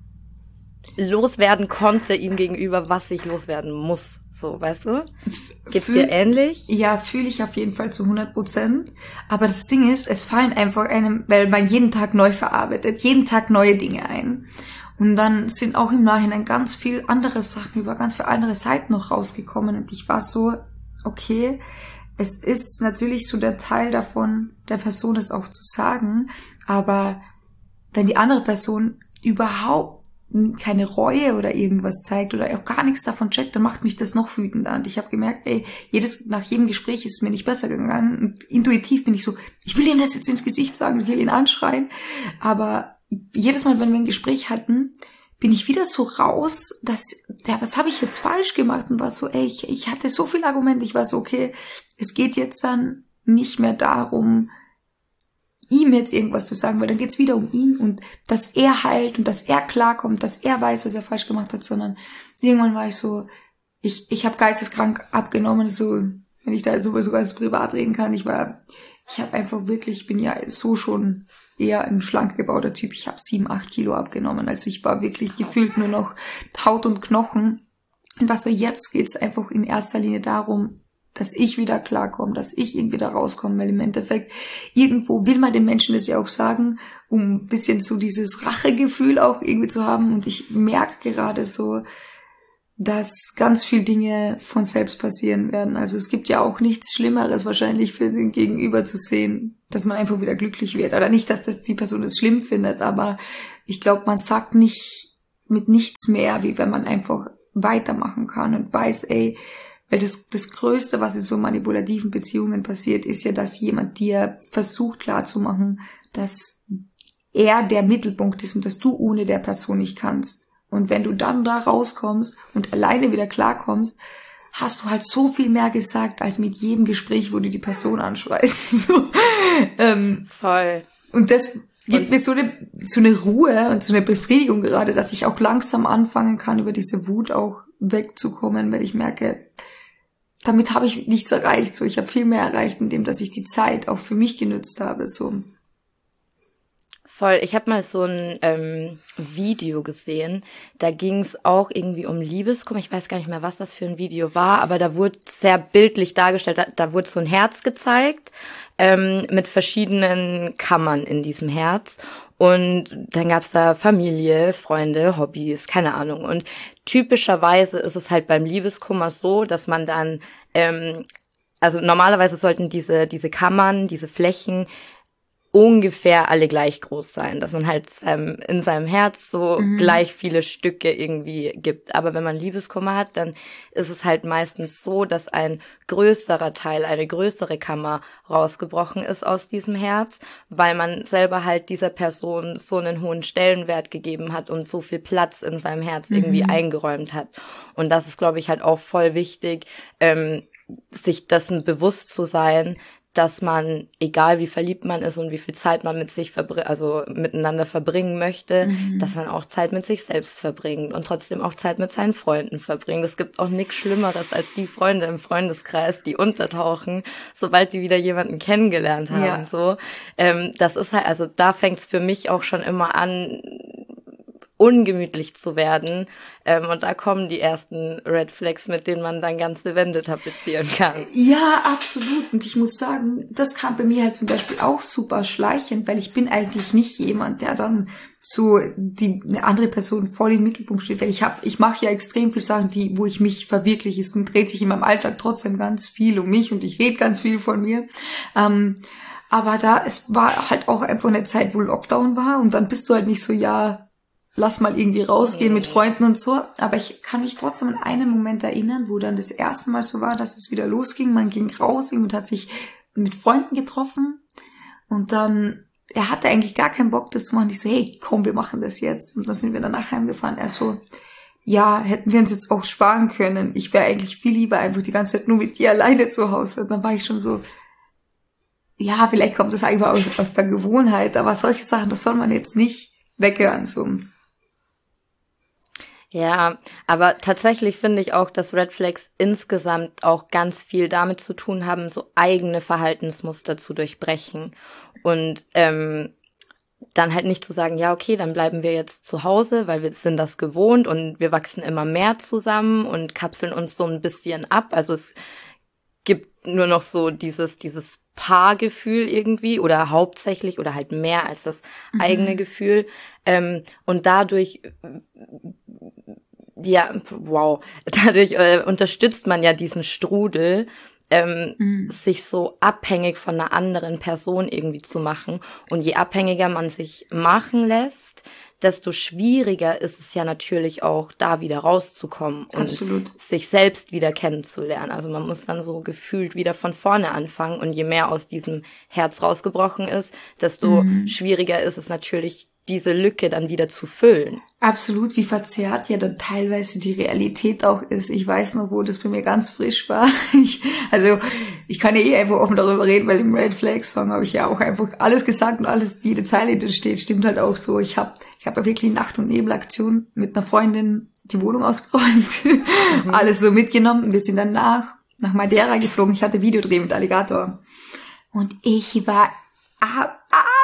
loswerden konnte ihm gegenüber, was ich loswerden muss. So, weißt du? Geht's Fühl, dir ähnlich? Ja, fühle ich auf jeden Fall zu hundert Prozent. Aber das Ding ist, es fallen einfach einem, weil man jeden Tag neu verarbeitet, jeden Tag neue Dinge ein. Und dann sind auch im Nachhinein ganz viel andere Sachen über ganz viele andere Seiten noch rausgekommen. Und ich war so, okay, es ist natürlich so der Teil davon, der Person das auch zu sagen. Aber wenn die andere Person überhaupt keine Reue oder irgendwas zeigt oder auch gar nichts davon checkt, dann macht mich das noch wütender. Und ich habe gemerkt, ey, jedes, nach jedem Gespräch ist es mir nicht besser gegangen. Und intuitiv bin ich so, ich will ihm das jetzt ins Gesicht sagen, ich will ihn anschreien. Aber jedes Mal, wenn wir ein Gespräch hatten, bin ich wieder so raus, dass, ja, was habe ich jetzt falsch gemacht? Und war so, ey, ich, ich hatte so viele Argumente. Ich war so, okay, es geht jetzt dann nicht mehr darum, ihm jetzt irgendwas zu sagen, weil dann geht's wieder um ihn und dass er heilt und dass er klarkommt, dass er weiß, was er falsch gemacht hat, sondern irgendwann war ich so, ich ich habe geisteskrank abgenommen, so, wenn ich da sowieso ganz privat reden kann, ich war, ich habe einfach wirklich, ich bin ja so schon eher ein schlank gebauter Typ. Ich habe sieben, acht Kilo abgenommen. Also ich war wirklich gefühlt nur noch Haut und Knochen. Und was so jetzt geht's einfach in erster Linie darum, dass ich wieder klarkomme, dass ich irgendwie da rauskomme, weil im Endeffekt irgendwo will man den Menschen das ja auch sagen, um ein bisschen so dieses Rachegefühl auch irgendwie zu haben. Und ich merke gerade so, dass ganz viel Dinge von selbst passieren werden. Also es gibt ja auch nichts Schlimmeres wahrscheinlich für den Gegenüber zu sehen, dass man einfach wieder glücklich wird. Oder nicht, dass das die Person es schlimm findet, aber ich glaube, man sagt nicht mit nichts mehr, wie wenn man einfach weitermachen kann und weiß, ey, weil das, das Größte, was in so manipulativen Beziehungen passiert, ist ja, dass jemand dir versucht klarzumachen, dass er der Mittelpunkt ist und dass du ohne der Person nicht kannst. Und wenn du dann da rauskommst und alleine wieder klarkommst, hast du halt so viel mehr gesagt, als mit jedem Gespräch, wo du die Person anschreist. So, ähm, Voll. Und das gibt mir so eine, so eine Ruhe und so eine Befriedigung gerade, dass ich auch langsam anfangen kann, über diese Wut auch wegzukommen, weil ich merke, damit habe ich nichts erreicht. So, ich habe viel mehr erreicht, indem dass ich die Zeit auch für mich genutzt habe. So. Voll. Ich habe mal so ein ähm, Video gesehen, da ging es auch irgendwie um Liebeskummer. Ich weiß gar nicht mehr, was das für ein Video war, aber da wurde sehr bildlich dargestellt, da, da wurde so ein Herz gezeigt ähm, mit verschiedenen Kammern in diesem Herz. Und dann gab's da Familie, Freunde, Hobbys, keine Ahnung. Und typischerweise ist es halt beim Liebeskummer so, dass man dann, ähm, also normalerweise sollten diese diese Kammern, diese Flächen ungefähr alle gleich groß sein, dass man halt ähm, in seinem Herz so mhm. gleich viele Stücke irgendwie gibt. Aber wenn man Liebeskummer hat, dann ist es halt meistens so, dass ein größerer Teil, eine größere Kammer rausgebrochen ist aus diesem Herz, weil man selber halt dieser Person so einen hohen Stellenwert gegeben hat und so viel Platz in seinem Herz irgendwie mhm. eingeräumt hat. Und das ist, glaube ich, halt auch voll wichtig, ähm, sich dessen bewusst zu sein, dass man, egal wie verliebt man ist und wie viel Zeit man mit sich verbr- also miteinander verbringen möchte, mhm. dass man auch Zeit mit sich selbst verbringt und trotzdem auch Zeit mit seinen Freunden verbringt. Es gibt auch nichts Schlimmeres als die Freunde im Freundeskreis, die untertauchen, sobald die wieder jemanden kennengelernt haben. Ja. So, ähm, das ist halt, also da fängt es für mich auch schon immer an, ungemütlich zu werden. Ähm, und da kommen die ersten Red Flags, mit denen man dann ganze Wände tapezieren kann. Ja, absolut. Und ich muss sagen, das kam bei mir halt zum Beispiel auch super schleichend, weil ich bin eigentlich nicht jemand, der dann so die eine andere Person voll im Mittelpunkt steht. Weil ich habe, ich mache ja extrem viele Sachen, die, wo ich mich verwirkliche. Es dreht sich in meinem Alltag trotzdem ganz viel um mich und ich rede ganz viel von mir. Ähm, aber da, es war halt auch einfach eine Zeit, wo Lockdown war und dann bist du halt nicht so, ja, lass mal irgendwie rausgehen mit Freunden und so. Aber ich kann mich trotzdem an einen Moment erinnern, wo dann das erste Mal so war, dass es wieder losging. Man ging raus und hat sich mit Freunden getroffen. Und dann, er hatte eigentlich gar keinen Bock, das zu machen. Ich so, hey, komm, wir machen das jetzt. Und dann sind wir danach heimgefahren. Er so, ja, hätten wir uns jetzt auch sparen können. Ich wäre eigentlich viel lieber einfach die ganze Zeit nur mit dir alleine zu Hause. Und dann war ich schon so, ja, vielleicht kommt das einfach aus, aus der Gewohnheit. Aber solche Sachen, das soll man jetzt nicht weghören, so. Ja, aber tatsächlich finde ich auch, dass Red Flags insgesamt auch ganz viel damit zu tun haben, so eigene Verhaltensmuster zu durchbrechen und ähm, dann halt nicht zu sagen, ja, okay, dann bleiben wir jetzt zu Hause, weil wir sind das gewohnt und wir wachsen immer mehr zusammen und kapseln uns so ein bisschen ab. Also es gibt nur noch so dieses dieses Paargefühl irgendwie oder hauptsächlich oder halt mehr als das mhm. eigene Gefühl. Ähm, und dadurch, ja, wow, dadurch äh, unterstützt man ja diesen Strudel, ähm, mhm. sich so abhängig von einer anderen Person irgendwie zu machen. Und je abhängiger man sich machen lässt, desto schwieriger ist es ja natürlich auch, da wieder rauszukommen und Absolut. Sich selbst wieder kennenzulernen. Also man muss dann so gefühlt wieder von vorne anfangen und je mehr aus diesem Herz rausgebrochen ist, desto mhm. schwieriger ist es natürlich, diese Lücke dann wieder zu füllen. Absolut, wie verzerrt ja dann teilweise die Realität auch ist. Ich weiß noch, wo das bei mir ganz frisch war. Ich, also ich kann ja eh einfach offen darüber reden, weil im Red Flag Song habe ich ja auch einfach alles gesagt und alles, jede Zeile, die da steht, stimmt halt auch so. Ich habe ich hab ja wirklich Nacht- und Nebelaktion mit einer Freundin die Wohnung ausgeräumt, mhm. alles so mitgenommen. Wir sind dann nach, nach Madeira geflogen. Ich hatte Videodreh mit Alligator. Und ich war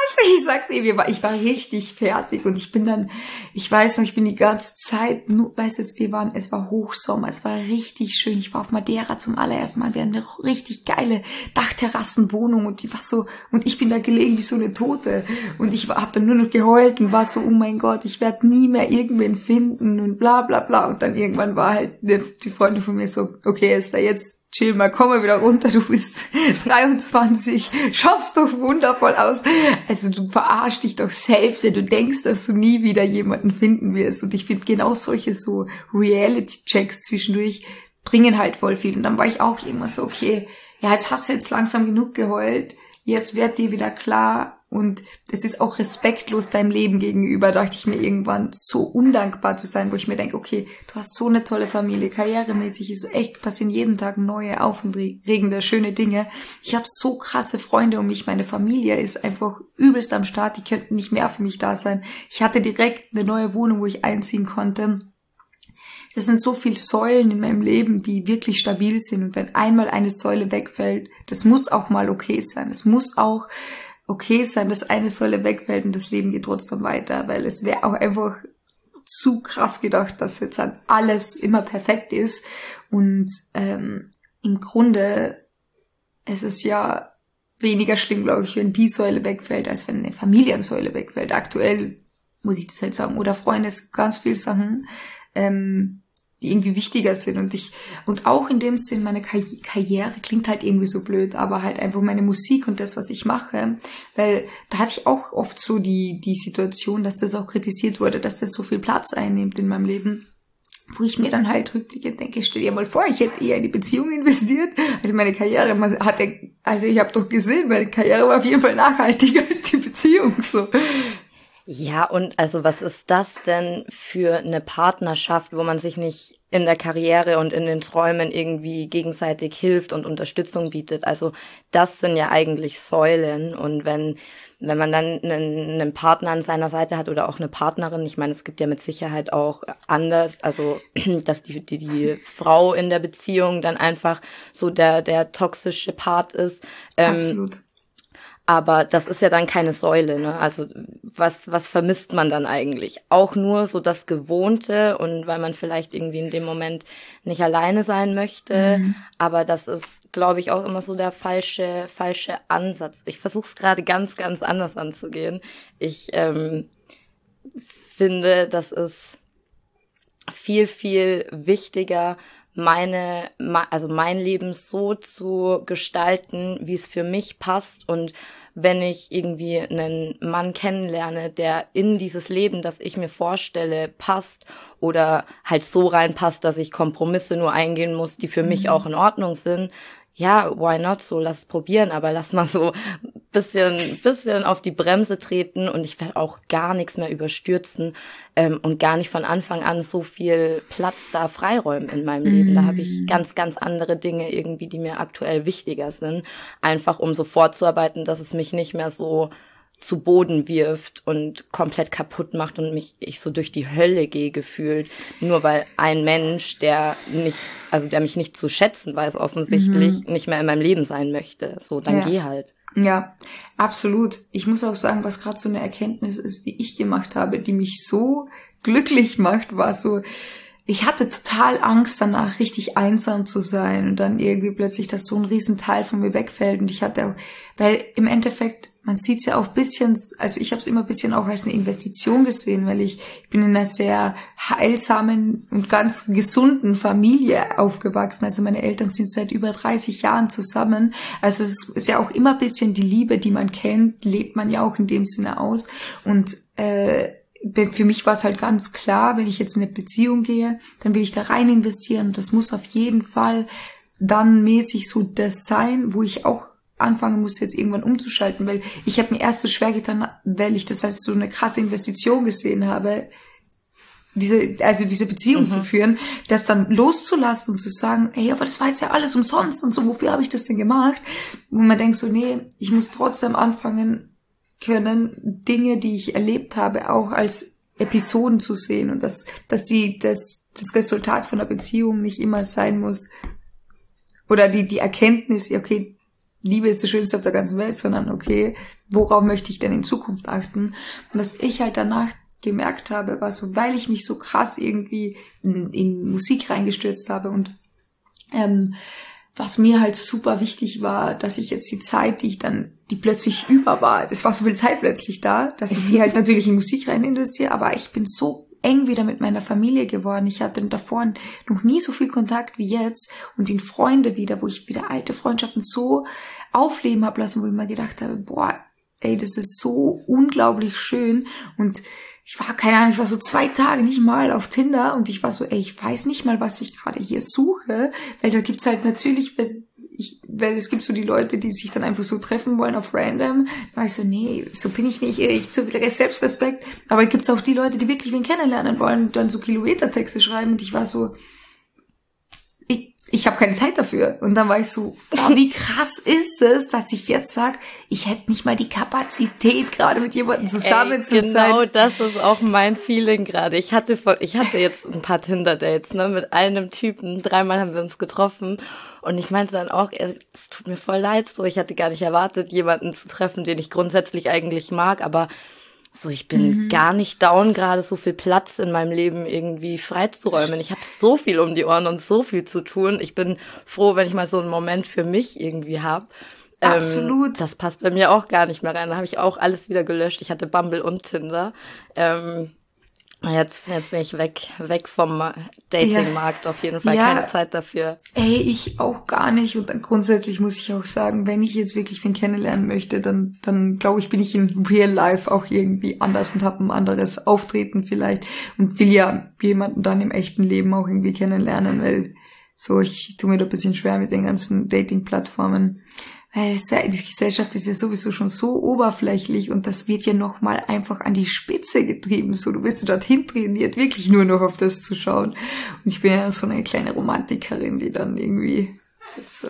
ich sag's dir, ich war richtig fertig und ich bin dann, ich weiß noch, ich bin die ganze Zeit, nur, weißt du, wir waren, es war Hochsommer, es war richtig schön, ich war auf Madeira zum allerersten Mal, wir hatten eine richtig geile Dachterrassenwohnung und die war so, und ich bin da gelegen wie so eine Tote und ich hab dann nur noch geheult und war so, oh mein Gott, ich werde nie mehr irgendwen finden und bla bla bla und dann irgendwann war halt die, die Freundin von mir so, okay, ist da jetzt chill mal, komm mal wieder runter, du bist dreiundzwanzig, schaffst doch wundervoll aus. Also du verarschst dich doch selbst, wenn du denkst, dass du nie wieder jemanden finden wirst. Und ich finde genau solche so Reality-Checks zwischendurch bringen halt voll viel. Und dann war ich auch irgendwann so, okay, ja, jetzt hast du jetzt langsam genug geheult, jetzt wird dir wieder klar. Und es ist auch respektlos deinem Leben gegenüber, dachte ich mir irgendwann, so undankbar zu sein, wo ich mir denke, okay, du hast so eine tolle Familie, karrieremäßig ist echt, passieren jeden Tag neue, aufregende, schöne Dinge. Ich habe so krasse Freunde um mich, meine Familie ist einfach übelst am Start, die könnten nicht mehr für mich da sein. Ich hatte direkt eine neue Wohnung, wo ich einziehen konnte. Das sind so viele Säulen in meinem Leben, die wirklich stabil sind. Und wenn einmal eine Säule wegfällt, das muss auch mal okay sein. Es muss auch okay sein, dass eine Säule wegfällt und das Leben geht trotzdem weiter, weil es wäre auch einfach zu krass gedacht, dass jetzt halt alles immer perfekt ist und ähm, im Grunde es ist ja weniger schlimm, glaube ich, wenn die Säule wegfällt, als wenn eine Familiensäule wegfällt. Aktuell muss ich das halt sagen, oder Freunde, es gibt ganz viele Sachen, ähm, die irgendwie wichtiger sind und ich, und auch in dem Sinn, meine Karri- Karriere klingt halt irgendwie so blöd, aber halt einfach meine Musik und das, was ich mache, weil da hatte ich auch oft so die, die Situation, dass das auch kritisiert wurde, dass das so viel Platz einnimmt in meinem Leben, wo ich mir dann halt rückblickend denke, stell dir mal vor, ich hätte eher in die Beziehung investiert, also meine Karriere hatte, also ich habe doch gesehen, meine Karriere war auf jeden Fall nachhaltiger als die Beziehung, so. Ja, und also was ist das denn für eine Partnerschaft, wo man sich nicht in der Karriere und in den Träumen irgendwie gegenseitig hilft und Unterstützung bietet? Also das sind ja eigentlich Säulen und wenn wenn man dann einen, einen Partner an seiner Seite hat oder auch eine Partnerin, ich meine, es gibt ja mit Sicherheit auch anders, also dass die die, die Frau in der Beziehung dann einfach so der der toxische Part ist. Ähm, Absolut. Aber das ist ja dann keine Säule, ne? Also was was vermisst man dann eigentlich? Auch nur so das Gewohnte und weil man vielleicht irgendwie in dem Moment nicht alleine sein möchte. Mhm. Aber das ist, glaube ich, auch immer so der falsche falsche Ansatz. Ich versuche es gerade ganz, ganz anders anzugehen. Ich ähm, finde, das ist viel, viel wichtiger, meine, also mein Leben so zu gestalten, wie es für mich passt und wenn ich irgendwie einen Mann kennenlerne, der in dieses Leben, das ich mir vorstelle, passt oder halt so reinpasst, dass ich Kompromisse nur eingehen muss, die für mhm. mich auch in Ordnung sind, ja, why not so, lass es probieren, aber lass mal so bisschen bisschen auf die Bremse treten und ich werde auch gar nichts mehr überstürzen ähm, und gar nicht von Anfang an so viel Platz da freiräumen in meinem Leben. Mm. Da habe ich ganz, ganz andere Dinge irgendwie, die mir aktuell wichtiger sind, einfach um so vorzuarbeiten, dass es mich nicht mehr so zu Boden wirft und komplett kaputt macht und mich ich so durch die Hölle gehe gefühlt, nur weil ein Mensch, der nicht, also der mich nicht zu schätzen weiß offensichtlich, mhm. nicht mehr in meinem Leben sein möchte. So, dann ja. geh halt. Ja, absolut. Ich muss auch sagen, was gerade so eine Erkenntnis ist, die ich gemacht habe, die mich so glücklich macht, war so, ich hatte total Angst danach, richtig einsam zu sein und dann irgendwie plötzlich, dass so ein Riesenteil von mir wegfällt und ich hatte auch, weil im Endeffekt, man sieht es ja auch ein bisschen, also ich habe es immer ein bisschen auch als eine Investition gesehen, weil ich, ich bin in einer sehr heilsamen und ganz gesunden Familie aufgewachsen. Also meine Eltern sind seit über dreißig Jahren zusammen. Also es ist ja auch immer ein bisschen die Liebe, die man kennt, lebt man ja auch in dem Sinne aus. Und äh, für mich war es halt ganz klar, wenn ich jetzt in eine Beziehung gehe, dann will ich da rein investieren. Das muss auf jeden Fall dann mäßig so das sein, wo ich auch anfangen muss, jetzt irgendwann umzuschalten, weil ich habe mir erst so schwer getan, weil ich das als so eine krasse Investition gesehen habe, diese, also diese Beziehung mhm. zu führen, das dann loszulassen und zu sagen, ey, aber das war jetzt ja alles umsonst und so, wofür habe ich das denn gemacht? Wo man denkt so, nee, ich muss trotzdem anfangen können, Dinge, die ich erlebt habe, auch als Episoden zu sehen und dass, dass die, dass das Resultat von einer Beziehung nicht immer sein muss oder die, die Erkenntnis, okay, Liebe ist das Schönste auf der ganzen Welt, sondern okay, worauf möchte ich denn in Zukunft achten? Und was ich halt danach gemerkt habe, war so, weil ich mich so krass irgendwie in, in Musik reingestürzt habe und ähm, was mir halt super wichtig war, dass ich jetzt die Zeit, die ich dann, die plötzlich über war, es war so viel Zeit plötzlich da, dass ich die halt natürlich in Musik rein investiere, aber ich bin so eng wieder mit meiner Familie geworden. Ich hatte davor noch nie so viel Kontakt wie jetzt und in Freunde wieder, wo ich wieder alte Freundschaften so aufleben habe lassen, wo ich mir gedacht habe, boah, ey, das ist so unglaublich schön. Und ich war, keine Ahnung, ich war so zwei Tage nicht mal auf Tinder und ich war so, ey, ich weiß nicht mal, was ich gerade hier suche, weil da gibt's halt natürlich, ich, weil es gibt so die Leute, die sich dann einfach so treffen wollen auf random. Da war ich so, nee, so bin ich nicht, ich zu viel Selbstrespekt. Aber gibt's auch die Leute, die wirklich wen kennenlernen wollen und dann so Kilometertexte schreiben und ich war so, ich, ich habe keine Zeit dafür. Und dann war ich so, boah, wie krass ist es, dass ich jetzt sage, ich hätte nicht mal die Kapazität, gerade mit jemandem zusammen Ey, zu sein. Genau, das ist auch mein Feeling gerade. Ich hatte voll, ich hatte jetzt ein paar Tinder-Dates, ne, mit einem Typen. Dreimal haben wir uns getroffen. Und ich meinte dann auch, es tut mir voll leid, so, ich hatte gar nicht erwartet, jemanden zu treffen, den ich grundsätzlich eigentlich mag, aber so, ich bin mhm. gar nicht down, gerade so viel Platz in meinem Leben irgendwie freizuräumen. Ich habe so viel um die Ohren und so viel zu tun. Ich bin froh, wenn ich mal so einen Moment für mich irgendwie habe. Absolut. Ähm, das passt bei mir auch gar nicht mehr rein. Da habe ich auch alles wieder gelöscht. Ich hatte Bumble und Tinder. Ähm, Jetzt, jetzt bin ich weg, weg vom Datingmarkt, ja. Auf jeden Fall ja. Keine Zeit dafür. Ey, ich auch gar nicht. Und dann grundsätzlich muss ich auch sagen, wenn ich jetzt wirklich wen kennenlernen möchte, dann, dann glaube ich, bin ich in Real Life auch irgendwie anders und habe ein anderes Auftreten vielleicht und will ja jemanden dann im echten Leben auch irgendwie kennenlernen, weil so, ich, ich tue mir da ein bisschen schwer mit den ganzen Dating-Plattformen. Weil die Gesellschaft ist ja sowieso schon so oberflächlich und das wird ja nochmal einfach an die Spitze getrieben. So, du wirst du dorthin trainiert, wirklich nur noch auf das zu schauen. Und ich bin ja so eine kleine Romantikerin, die dann irgendwie so,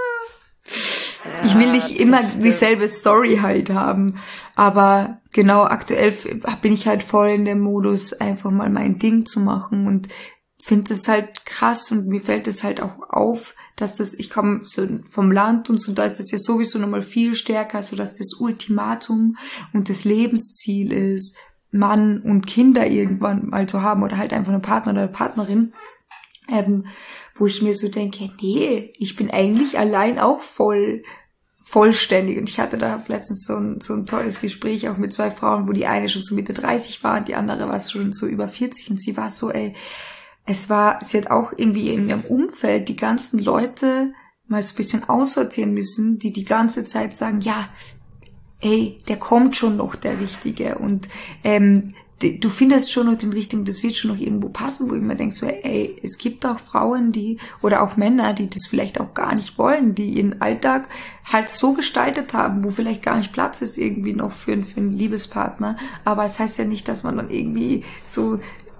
ja, ich will nicht immer dieselbe Story halt haben, aber genau, aktuell bin ich halt voll in dem Modus, einfach mal mein Ding zu machen und finde es halt krass und mir fällt es halt auch auf, dass das, ich komme so vom Land und so, da ist das ja sowieso nochmal viel stärker, so dass das Ultimatum und das Lebensziel ist, Mann und Kinder irgendwann mal zu haben oder halt einfach einen Partner oder eine Partnerin, ähm, wo ich mir so denke, nee, ich bin eigentlich allein auch voll vollständig und ich hatte da letztens so ein, so ein tolles Gespräch auch mit zwei Frauen, wo die eine schon so Mitte dreißig war und die andere war schon so über vierzig und sie war so, ey, es war, sie hat auch irgendwie in ihrem Umfeld die ganzen Leute mal so ein bisschen aussortieren müssen, die die ganze Zeit sagen, ja, ey, der kommt schon noch, der Richtige. Und ähm, du findest schon noch den Richtigen, das wird schon noch irgendwo passen, wo ich mir denke, so, ey, es gibt auch Frauen, die, oder auch Männer, die das vielleicht auch gar nicht wollen, die ihren Alltag halt so gestaltet haben, wo vielleicht gar nicht Platz ist irgendwie noch für, für einen Liebespartner. Aber es heißt ja nicht, dass man dann irgendwie so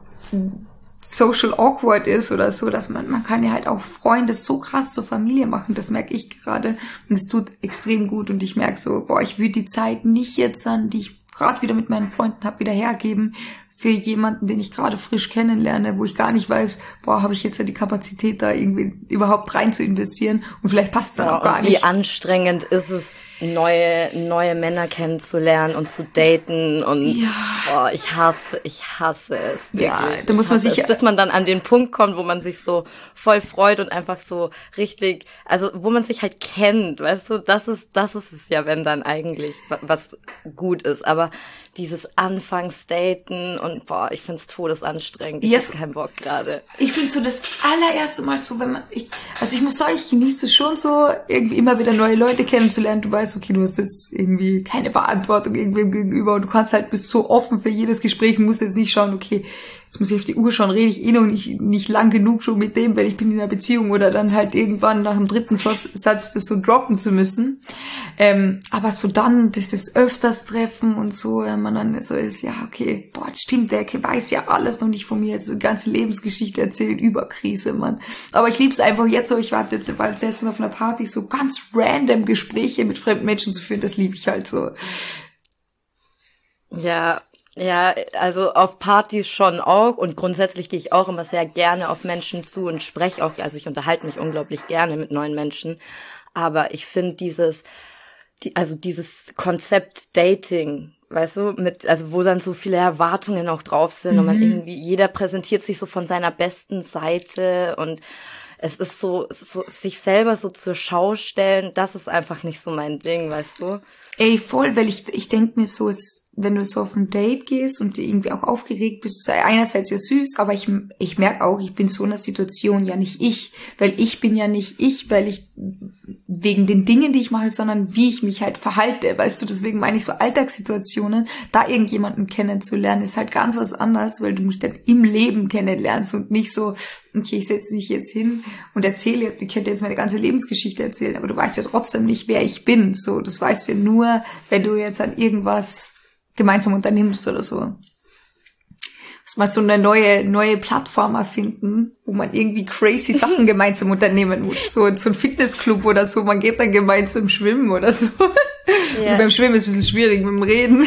social awkward ist oder so, dass man, man kann ja halt auch Freunde so krass zur Familie machen, das merke ich gerade und es tut extrem gut und ich merke so, boah, ich würde die Zeit nicht jetzt an, die ich gerade wieder mit meinen Freunden habe, wieder hergeben für jemanden, den ich gerade frisch kennenlerne, wo ich gar nicht weiß, boah, habe ich jetzt ja die Kapazität da irgendwie überhaupt rein zu investieren und vielleicht passt es dann ja, auch gar und nicht. Wie anstrengend ist es, neue neue Männer kennenzulernen und zu daten und ja. boah, ich hasse, ich hasse es wirklich. Ja, da muss man sich es, bis man dann an den Punkt kommt, wo man sich so voll freut und einfach so richtig, also wo man sich halt kennt, weißt du, das ist das ist es ja, wenn dann eigentlich was gut ist, aber dieses Anfangsdaten und boah, ich find's todesanstrengend. Ich yes. hab keinen Bock gerade. Ich finde so das allererste Mal so, wenn man, ich, also ich muss sagen, ich genieße es schon so, irgendwie immer wieder neue Leute kennenzulernen. Du weißt, okay, du hast jetzt irgendwie keine Verantwortung irgendwem gegenüber und du kannst halt, bist so offen für jedes Gespräch und musst jetzt nicht schauen, okay, jetzt muss ich auf die Uhr schauen, rede ich eh noch nicht, nicht lang genug schon mit dem, weil ich bin in einer Beziehung oder dann halt irgendwann nach dem dritten Satz, Satz das so droppen zu müssen. Ähm, aber so dann, das ist öfters treffen und so, wenn man dann so ist, ja, okay, boah, stimmt, der weiß ja alles noch nicht von mir, jetzt eine ganze Lebensgeschichte erzählt über Krise, Mann. Aber ich lieb's einfach jetzt so, ich warte jetzt bald letztens auf einer Party, so ganz random Gespräche mit fremden Menschen zu führen, das liebe ich halt so. Ja, Ja, also auf Partys schon auch und grundsätzlich gehe ich auch immer sehr gerne auf Menschen zu und spreche auch, also ich unterhalte mich unglaublich gerne mit neuen Menschen, Aber ich finde dieses, die, also dieses Konzept Dating, weißt du, mit, also wo dann so viele Erwartungen auch drauf sind mhm. und man irgendwie, jeder präsentiert sich so von seiner besten Seite und es ist so, so, sich selber so zur Schau stellen, das ist einfach nicht so mein Ding, weißt du? Ey, voll, weil ich, ich denk mir so, es, wenn du so auf ein Date gehst und irgendwie auch aufgeregt bist, einerseits ja süß, aber ich, ich merke auch, ich bin so in einer Situation ja nicht ich, weil ich bin ja nicht ich, weil ich wegen den Dingen, die ich mache, sondern wie ich mich halt verhalte, weißt du, deswegen meine ich so Alltagssituationen, da irgendjemanden kennenzulernen, ist halt ganz was anderes, weil du mich dann im Leben kennenlernst und nicht so, okay, ich setze mich jetzt hin und erzähle jetzt, ich könnte jetzt meine ganze Lebensgeschichte erzählen, aber du weißt ja trotzdem nicht, wer ich bin, so, das weißt du ja nur, wenn du jetzt an irgendwas gemeinsam unternimmst oder so. Muss mal so eine neue neue Plattform erfinden, wo man irgendwie crazy Sachen gemeinsam unternehmen muss. So, so ein Fitnessclub oder so, man geht dann gemeinsam schwimmen oder so. Yeah. Und beim Schwimmen ist es ein bisschen schwierig mit dem Reden.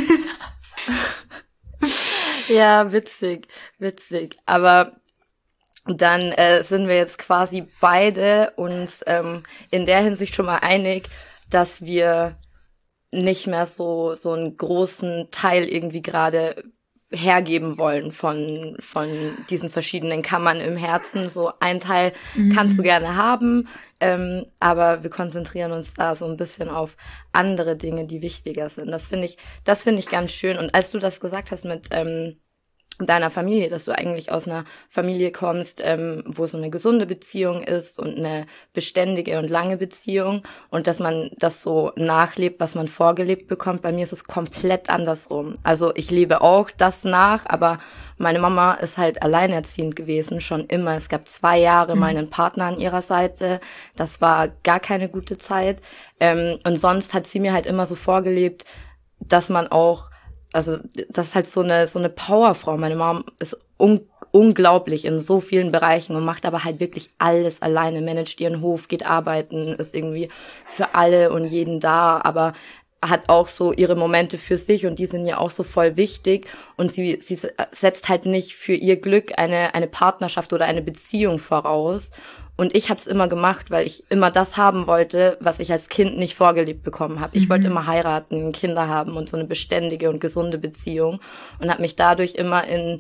Ja, witzig, witzig. Aber dann äh, sind wir jetzt quasi beide uns ähm, in der Hinsicht schon mal einig, dass wir nicht mehr so so einen großen Teil irgendwie gerade hergeben wollen von von diesen verschiedenen Kammern im Herzen. So ein Teil mhm. kannst du gerne haben, ähm, aber wir konzentrieren uns da so ein bisschen auf andere Dinge, die wichtiger sind. Das finde ich, das finde ich ganz schön. Und als du das gesagt hast mit ähm, deiner Familie, dass du eigentlich aus einer Familie kommst, ähm, wo so eine gesunde Beziehung ist und eine beständige und lange Beziehung und dass man das so nachlebt, was man vorgelebt bekommt. Bei mir ist es komplett andersrum. Also ich lebe auch das nach, aber meine Mama ist halt alleinerziehend gewesen, schon immer. Es gab zwei Jahre mhm. meinen Partner an ihrer Seite. Das war gar keine gute Zeit. Ähm, und sonst hat sie mir halt immer so vorgelebt, dass man auch Also das ist halt so eine so eine Powerfrau. Meine Mom ist un- unglaublich in so vielen Bereichen und macht aber halt wirklich alles alleine, managt ihren Hof, geht arbeiten, ist irgendwie für alle und jeden da, aber hat auch so ihre Momente für sich und die sind ja auch so voll wichtig und sie sie setzt halt nicht für ihr Glück eine eine Partnerschaft oder eine Beziehung voraus. Und ich habe es immer gemacht, weil ich immer das haben wollte, was ich als Kind nicht vorgelebt bekommen habe. Ich mhm. wollte immer heiraten, Kinder haben und so eine beständige und gesunde Beziehung und habe mich dadurch immer in,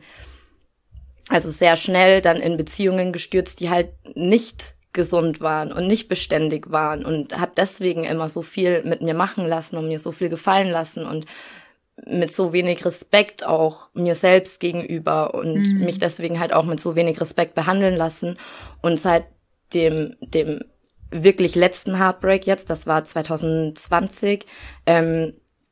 also sehr schnell dann in Beziehungen gestürzt, die halt nicht gesund waren und nicht beständig waren und habe deswegen immer so viel mit mir machen lassen und mir so viel gefallen lassen und mit so wenig Respekt auch mir selbst gegenüber und mhm. mich deswegen halt auch mit so wenig Respekt behandeln lassen. Und seit dem dem wirklich letzten Heartbreak jetzt, das war zwanzig zwanzig, ähm,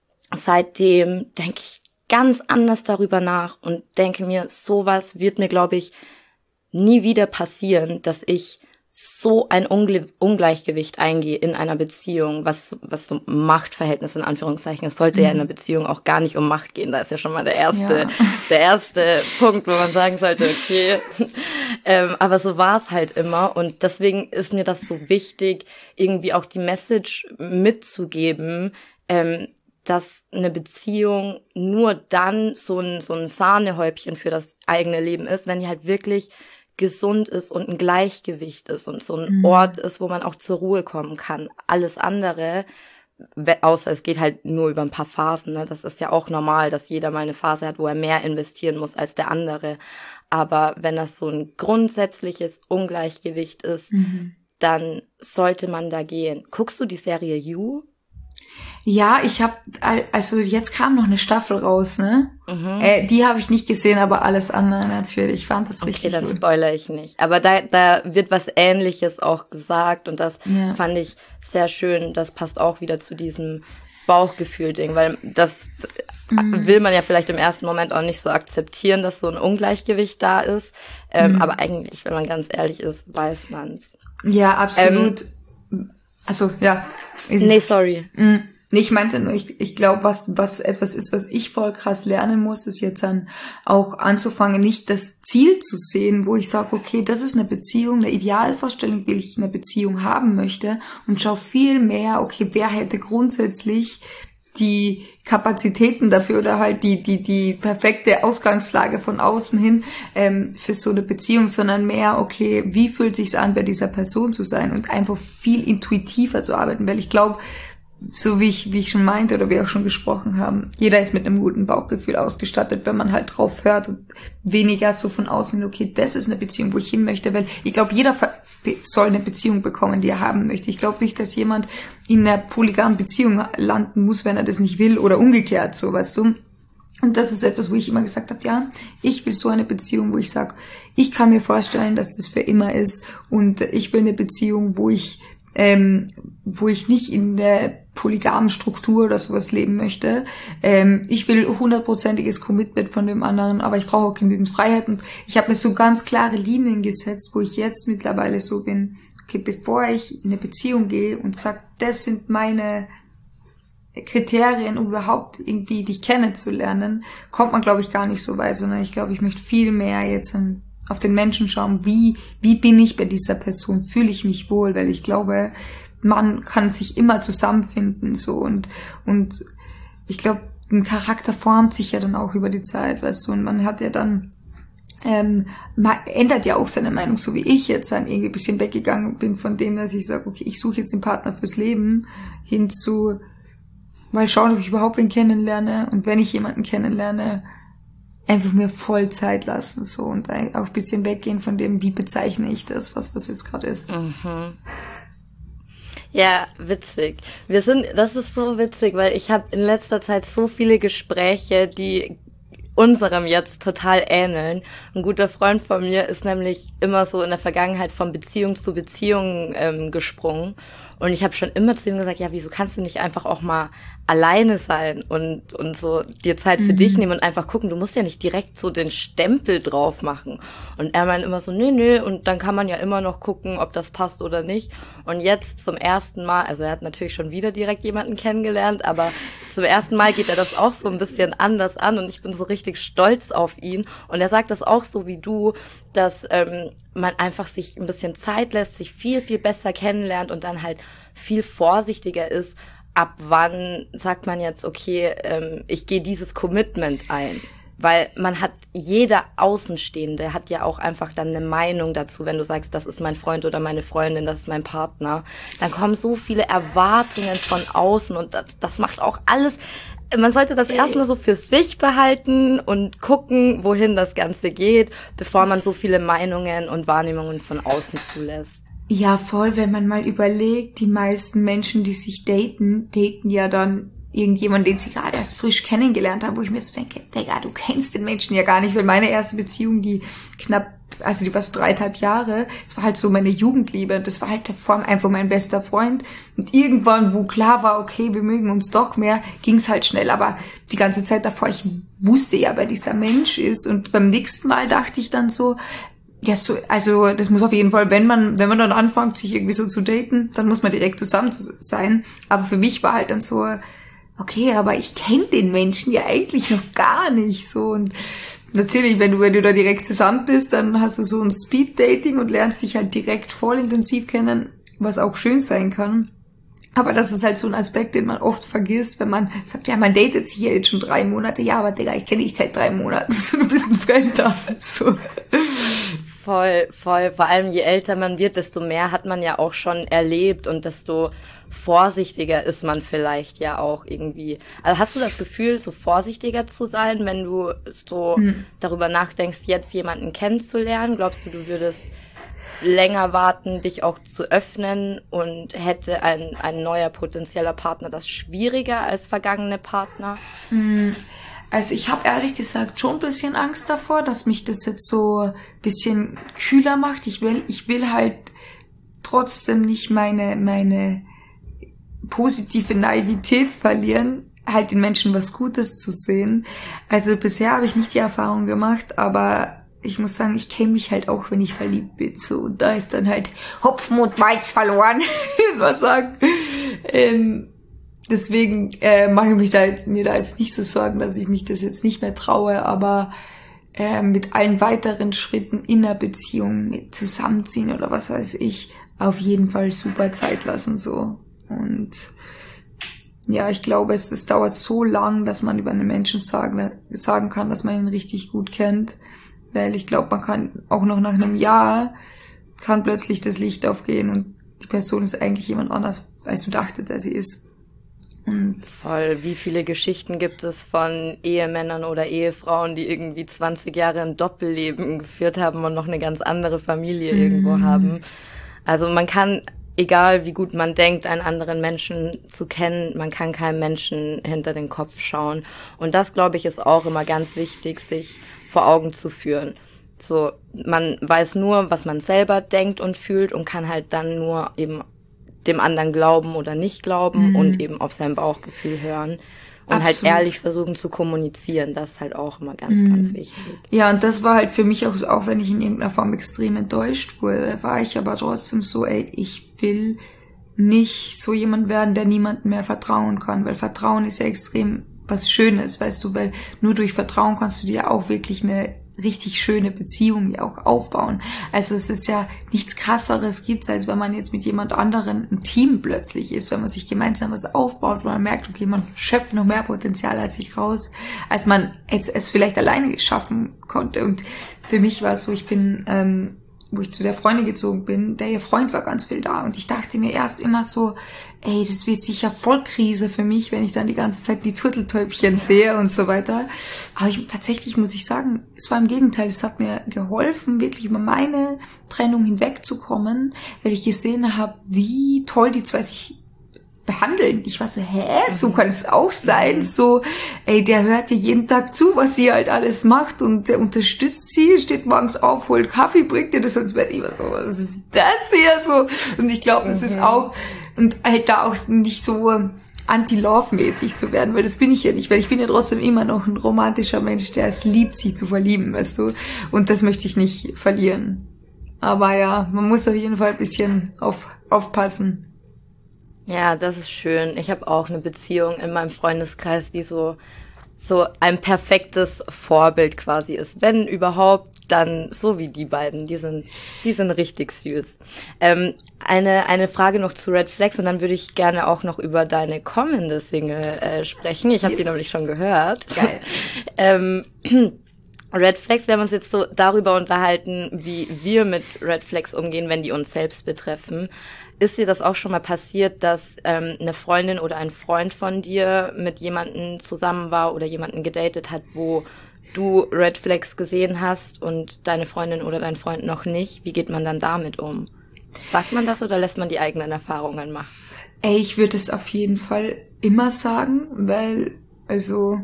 seitdem denke ich ganz anders darüber nach und denke mir, sowas wird mir, glaube ich, nie wieder passieren, dass ich so ein Ungle- Ungleichgewicht eingehe in einer Beziehung, was was so Machtverhältnisse in Anführungszeichen. Es sollte mhm. ja in einer Beziehung auch gar nicht um Macht gehen. Da ist ja schon mal der erste ja. der erste Punkt, wo man sagen sollte, okay. ähm, aber so war es halt immer und deswegen ist mir das so wichtig, irgendwie auch die Message mitzugeben, ähm, dass eine Beziehung nur dann so ein so ein Sahnehäubchen für das eigene Leben ist, wenn die halt wirklich gesund ist und ein Gleichgewicht ist und so ein mhm. Ort ist, wo man auch zur Ruhe kommen kann. Alles andere, außer es geht halt nur über ein paar Phasen, ne? Das ist ja auch normal, dass jeder mal eine Phase hat, wo er mehr investieren muss als der andere. Aber wenn das so ein grundsätzliches Ungleichgewicht ist, mhm. dann sollte man da gehen. Guckst du die Serie You? Ja, ich habe, also jetzt kam noch eine Staffel raus, ne? Mhm. Äh, die habe ich nicht gesehen, aber alles andere natürlich. Ich fand das okay, richtig gut. Okay, dann spoilere ich nicht. Aber da da wird was Ähnliches auch gesagt und das ja. fand ich sehr schön. Das passt auch wieder zu diesem Bauchgefühl-Ding, weil das mhm. will man ja vielleicht im ersten Moment auch nicht so akzeptieren, dass so ein Ungleichgewicht da ist. Ähm, mhm. Aber eigentlich, wenn man ganz ehrlich ist, weiß man's. Ja, absolut. Ähm, also, ja. Nee, sorry. Mhm. Nee, ich meinte nur, ich, ich glaube, was, was etwas ist, was ich voll krass lernen muss, ist jetzt dann auch anzufangen, nicht das Ziel zu sehen, wo ich sage, okay, das ist eine Beziehung, eine Idealvorstellung, wie ich eine Beziehung haben möchte und schau viel mehr, okay, wer hätte grundsätzlich die Kapazitäten dafür oder halt die die die perfekte Ausgangslage von außen hin ähm, für so eine Beziehung, sondern mehr, okay, wie fühlt sich's an, bei dieser Person zu sein und einfach viel intuitiver zu arbeiten, weil ich glaube, so wie ich wie ich schon meinte oder wir auch schon gesprochen haben, jeder ist mit einem guten Bauchgefühl ausgestattet, wenn man halt drauf hört und weniger so von außen, okay, das ist eine Beziehung, wo ich hin möchte, weil ich glaube, jeder soll eine Beziehung bekommen, die er haben möchte. Ich glaube nicht, dass jemand in einer polygamen Beziehung landen muss, wenn er das nicht will oder umgekehrt, so, weißt du. Und das ist etwas, wo ich immer gesagt habe, ja, ich will so eine Beziehung, wo ich sage, ich kann mir vorstellen, dass das für immer ist und ich will eine Beziehung, wo ich ähm, wo ich nicht in der polygamen Struktur oder sowas leben möchte. Ähm, ich will hundertprozentiges Commitment von dem anderen, aber ich brauche auch genügend Freiheit. Und ich habe mir so ganz klare Linien gesetzt, wo ich jetzt mittlerweile so bin, okay, bevor ich in eine Beziehung gehe und sage, das sind meine Kriterien, um überhaupt irgendwie dich kennenzulernen, kommt man, glaube ich, gar nicht so weit, sondern ich glaube, ich möchte viel mehr jetzt an auf den Menschen schauen, wie wie bin ich bei dieser Person, fühle ich mich wohl, weil ich glaube, man kann sich immer zusammenfinden so und und ich glaube, ein Charakter formt sich ja dann auch über die Zeit, weißt du, und man hat ja dann ähm, man ändert ja auch seine Meinung, so wie ich jetzt dann irgendwie ein bisschen weggegangen bin von dem, dass ich sage, okay, ich suche jetzt einen Partner fürs Leben, hin zu mal schauen, ob ich überhaupt wen kennenlerne und wenn ich jemanden kennenlerne, einfach mir voll Zeit lassen so und auch ein bisschen weggehen von dem, wie bezeichne ich das, was das jetzt gerade ist. Mhm. Ja, witzig. Wir sind, das ist so witzig, weil ich habe in letzter Zeit so viele Gespräche, die unserem jetzt total ähneln. Ein guter Freund von mir ist nämlich immer so in der Vergangenheit von Beziehung zu Beziehung ähm, gesprungen. Und ich habe schon immer zu ihm gesagt, ja, wieso kannst du nicht einfach auch mal alleine sein und und so dir Zeit für mhm. dich nehmen und einfach gucken, du musst ja nicht direkt so den Stempel drauf machen. Und er meint immer so, nee, nee, und dann kann man ja immer noch gucken, ob das passt oder nicht. Und jetzt zum ersten Mal, also er hat natürlich schon wieder direkt jemanden kennengelernt, aber zum ersten Mal geht er das auch so ein bisschen anders an und ich bin so richtig stolz auf ihn. Und er sagt das auch so wie du, dass ähm, man einfach sich ein bisschen Zeit lässt, sich viel, viel besser kennenlernt und dann halt viel vorsichtiger ist, ab wann sagt man jetzt, okay, ähm, ich gehe dieses Commitment ein. Weil man hat, jeder Außenstehende hat ja auch einfach dann eine Meinung dazu, wenn du sagst, das ist mein Freund oder meine Freundin, das ist mein Partner. Dann kommen so viele Erwartungen von außen und das, das macht auch alles. Man sollte das erstmal so für sich behalten und gucken, wohin das Ganze geht, bevor man so viele Meinungen und Wahrnehmungen von außen zulässt. Ja, voll, wenn man mal überlegt, die meisten Menschen, die sich daten, daten ja dann irgendjemand, den sie gerade erst frisch kennengelernt haben, wo ich mir so denke, Digga, du kennst den Menschen ja gar nicht, weil meine erste Beziehung, die knapp, also die war so dreieinhalb Jahre, das war halt so meine Jugendliebe, das war halt davor einfach mein bester Freund und irgendwann, wo klar war, okay, wir mögen uns doch mehr, ging's halt schnell, aber die ganze Zeit davor, ich wusste ja, wer dieser Mensch ist und beim nächsten Mal dachte ich dann so, ja, so, also das muss auf jeden Fall, wenn man wenn man dann anfängt, sich irgendwie so zu daten, dann muss man direkt zusammen sein, aber für mich war halt dann so, okay, aber ich kenne den Menschen ja eigentlich noch gar nicht so und natürlich, wenn du wenn du da direkt zusammen bist, dann hast du so ein Speed-Dating und lernst dich halt direkt voll intensiv kennen, was auch schön sein kann. Aber das ist halt so ein Aspekt, den man oft vergisst, wenn man sagt, ja, man datet sich hier jetzt schon drei Monate, ja, aber Digga, ich kenne dich seit drei Monaten, so, du bist ein Fremder. So. Voll, voll. Vor allem je älter man wird, desto mehr hat man ja auch schon erlebt und desto vorsichtiger ist man vielleicht ja auch irgendwie. Also hast du das Gefühl, so vorsichtiger zu sein, wenn du so hm. darüber nachdenkst, jetzt jemanden kennenzulernen? Glaubst du, du würdest länger warten, dich auch zu öffnen und hätte ein, ein neuer potenzieller Partner das schwieriger als vergangene Partner? Hm. Also ich habe ehrlich gesagt schon ein bisschen Angst davor, dass mich das jetzt so ein bisschen kühler macht. Ich will, ich will halt trotzdem nicht meine, meine positive Naivität verlieren, halt den Menschen was Gutes zu sehen. Also bisher habe ich nicht die Erfahrung gemacht, aber ich muss sagen, ich kenne mich halt auch, wenn ich verliebt bin. So, und da ist dann halt Hopfen und Malz verloren, was sagen. Ähm, Deswegen äh, mache ich mich da jetzt, mir da jetzt nicht so Sorgen, dass ich mich das jetzt nicht mehr traue, aber äh, mit allen weiteren Schritten in der Beziehung, mit Zusammenziehen oder was weiß ich, auf jeden Fall super Zeit lassen so. Und ja, ich glaube, es, es dauert so lang, dass man über einen Menschen sagen, sagen kann, dass man ihn richtig gut kennt. Weil ich glaube, man kann auch noch nach einem Jahr kann plötzlich das Licht aufgehen und die Person ist eigentlich jemand anders, als du dachtest, dass sie ist. Und voll, wie viele Geschichten gibt es von Ehemännern oder Ehefrauen, die irgendwie zwanzig Jahre ein Doppelleben geführt haben und noch eine ganz andere Familie mhm. irgendwo haben. Also man kann, egal wie gut man denkt, einen anderen Menschen zu kennen, man kann keinem Menschen hinter den Kopf schauen. Und das, glaube ich, ist auch immer ganz wichtig, sich vor Augen zu führen. So, man weiß nur, was man selber denkt und fühlt und kann halt dann nur eben dem anderen glauben oder nicht glauben mhm. und eben auf sein Bauchgefühl hören. Und Absolut. Halt ehrlich versuchen zu kommunizieren, das ist halt auch immer ganz, mhm. ganz wichtig. Ja, und das war halt für mich auch, auch wenn ich in irgendeiner Form extrem enttäuscht wurde, war ich aber trotzdem so, ey, ich will nicht so jemand werden, der niemandem mehr vertrauen kann, weil Vertrauen ist ja extrem was Schönes, weißt du, weil nur durch Vertrauen kannst du dir auch wirklich eine richtig schöne Beziehung ja auch aufbauen. Also es ist ja nichts Krasseres gibt, als wenn man jetzt mit jemand anderen ein Team plötzlich ist, wenn man sich gemeinsam was aufbaut, wo man merkt, okay, man schöpft noch mehr Potenzial als sich raus, als man es, es vielleicht alleine schaffen konnte. Und für mich war es so, ich bin, ähm, wo ich zu der Freundin gezogen bin, der ihr Freund war ganz viel da und ich dachte mir erst immer so, ey, das wird sicher voll Krise für mich, wenn ich dann die ganze Zeit die Turteltäubchen sehe und so weiter. Aber ich, tatsächlich muss ich sagen, es war im Gegenteil, es hat mir geholfen, wirklich über meine Trennung hinwegzukommen, weil ich gesehen habe, wie toll die zwei sich behandeln. Ich war so, hä? So kann es auch sein. So, ey, der hört dir jeden Tag zu, was sie halt alles macht und der unterstützt sie, steht morgens auf, holt Kaffee, bringt dir das ins Bett. Ich war so, was ist das hier? So. Und ich glaube, es mhm. ist auch, und halt da auch nicht so anti-love-mäßig zu werden, weil das bin ich ja nicht, weil ich bin ja trotzdem immer noch ein romantischer Mensch, der es liebt, sich zu verlieben, weißt du. Und das möchte ich nicht verlieren. Aber ja, man muss auf jeden Fall ein bisschen auf, aufpassen. Ja, das ist schön. Ich habe auch eine Beziehung in meinem Freundeskreis, die so so ein perfektes Vorbild quasi ist. Wenn überhaupt, dann so wie die beiden. Die sind die sind richtig süß. Ähm, eine eine Frage noch zu Red Flags und dann würde ich gerne auch noch über deine kommende Single äh, sprechen. Ich habe yes. die nämlich schon gehört. Geil. ähm, Red Flags, wir haben uns jetzt so darüber unterhalten, wie wir mit Red Flags umgehen, wenn die uns selbst betreffen. Ist dir das auch schon mal passiert, dass ähm, eine Freundin oder ein Freund von dir mit jemandem zusammen war oder jemanden gedatet hat, wo du Red Flags gesehen hast und deine Freundin oder dein Freund noch nicht? Wie geht man dann damit um? Sagt man das oder lässt man die eigenen Erfahrungen machen? Ey, ich würde es auf jeden Fall immer sagen, weil, also,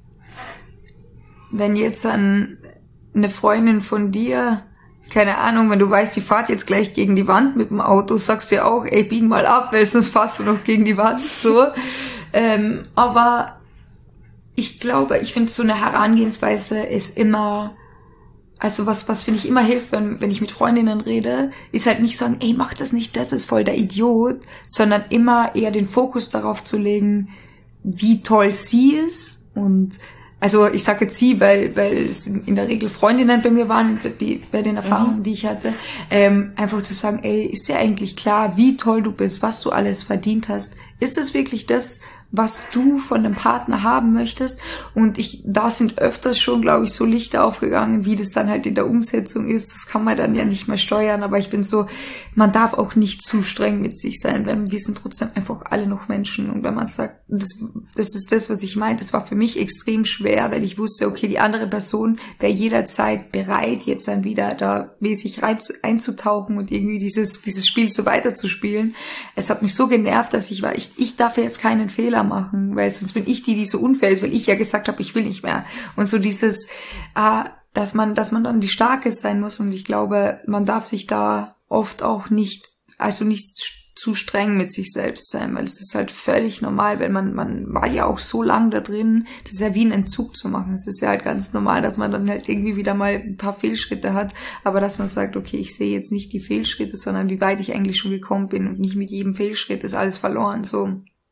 wenn jetzt an eine Freundin von dir, keine Ahnung, wenn du weißt, die fahrt jetzt gleich gegen die Wand mit dem Auto, sagst du ja auch, ey, bieg mal ab, weil sonst fährst du noch gegen die Wand, so. ähm, aber ich glaube, ich finde, so eine Herangehensweise ist immer, also was, was finde ich immer hilft, wenn, wenn ich mit Freundinnen rede, ist halt nicht sagen, ey, mach das nicht, das ist voll der Idiot, sondern immer eher den Fokus darauf zu legen, wie toll sie ist und also ich sage jetzt sie, weil weil es in der Regel Freundinnen bei mir waren, die, bei den Erfahrungen, mhm. die ich hatte, ähm, einfach zu sagen, ey, ist dir eigentlich klar, wie toll du bist, was du alles verdient hast? Ist das wirklich das, was du von einem Partner haben möchtest? Und ich, da sind öfters schon, glaube ich, so Lichter aufgegangen, wie das dann halt in der Umsetzung ist. Das kann man dann ja nicht mehr steuern, aber ich bin so, man darf auch nicht zu streng mit sich sein, weil wir sind trotzdem einfach alle noch Menschen. Und wenn man sagt, das, das ist das, was ich meine, das war für mich extrem schwer, weil ich wusste, okay, die andere Person wäre jederzeit bereit, jetzt dann wieder da mäßig rein zu, einzutauchen und irgendwie dieses, dieses Spiel so weiterzuspielen. Es hat mich so genervt, dass ich war, ich, ich darf jetzt keinen Fehler machen, weil sonst bin ich die, die so unfair ist, weil ich ja gesagt habe, ich will nicht mehr. Und so dieses, äh, dass man, dass man dann die Starke sein muss und ich glaube, man darf sich da oft auch nicht, also nicht zu streng mit sich selbst sein, weil es ist halt völlig normal, weil man, man war ja auch so lang da drin, das ist ja wie ein Entzug zu machen. Es ist ja halt ganz normal, dass man dann halt irgendwie wieder mal ein paar Fehlschritte hat, aber dass man sagt, okay, ich sehe jetzt nicht die Fehlschritte, sondern wie weit ich eigentlich schon gekommen bin und nicht mit jedem Fehlschritt ist alles verloren, so.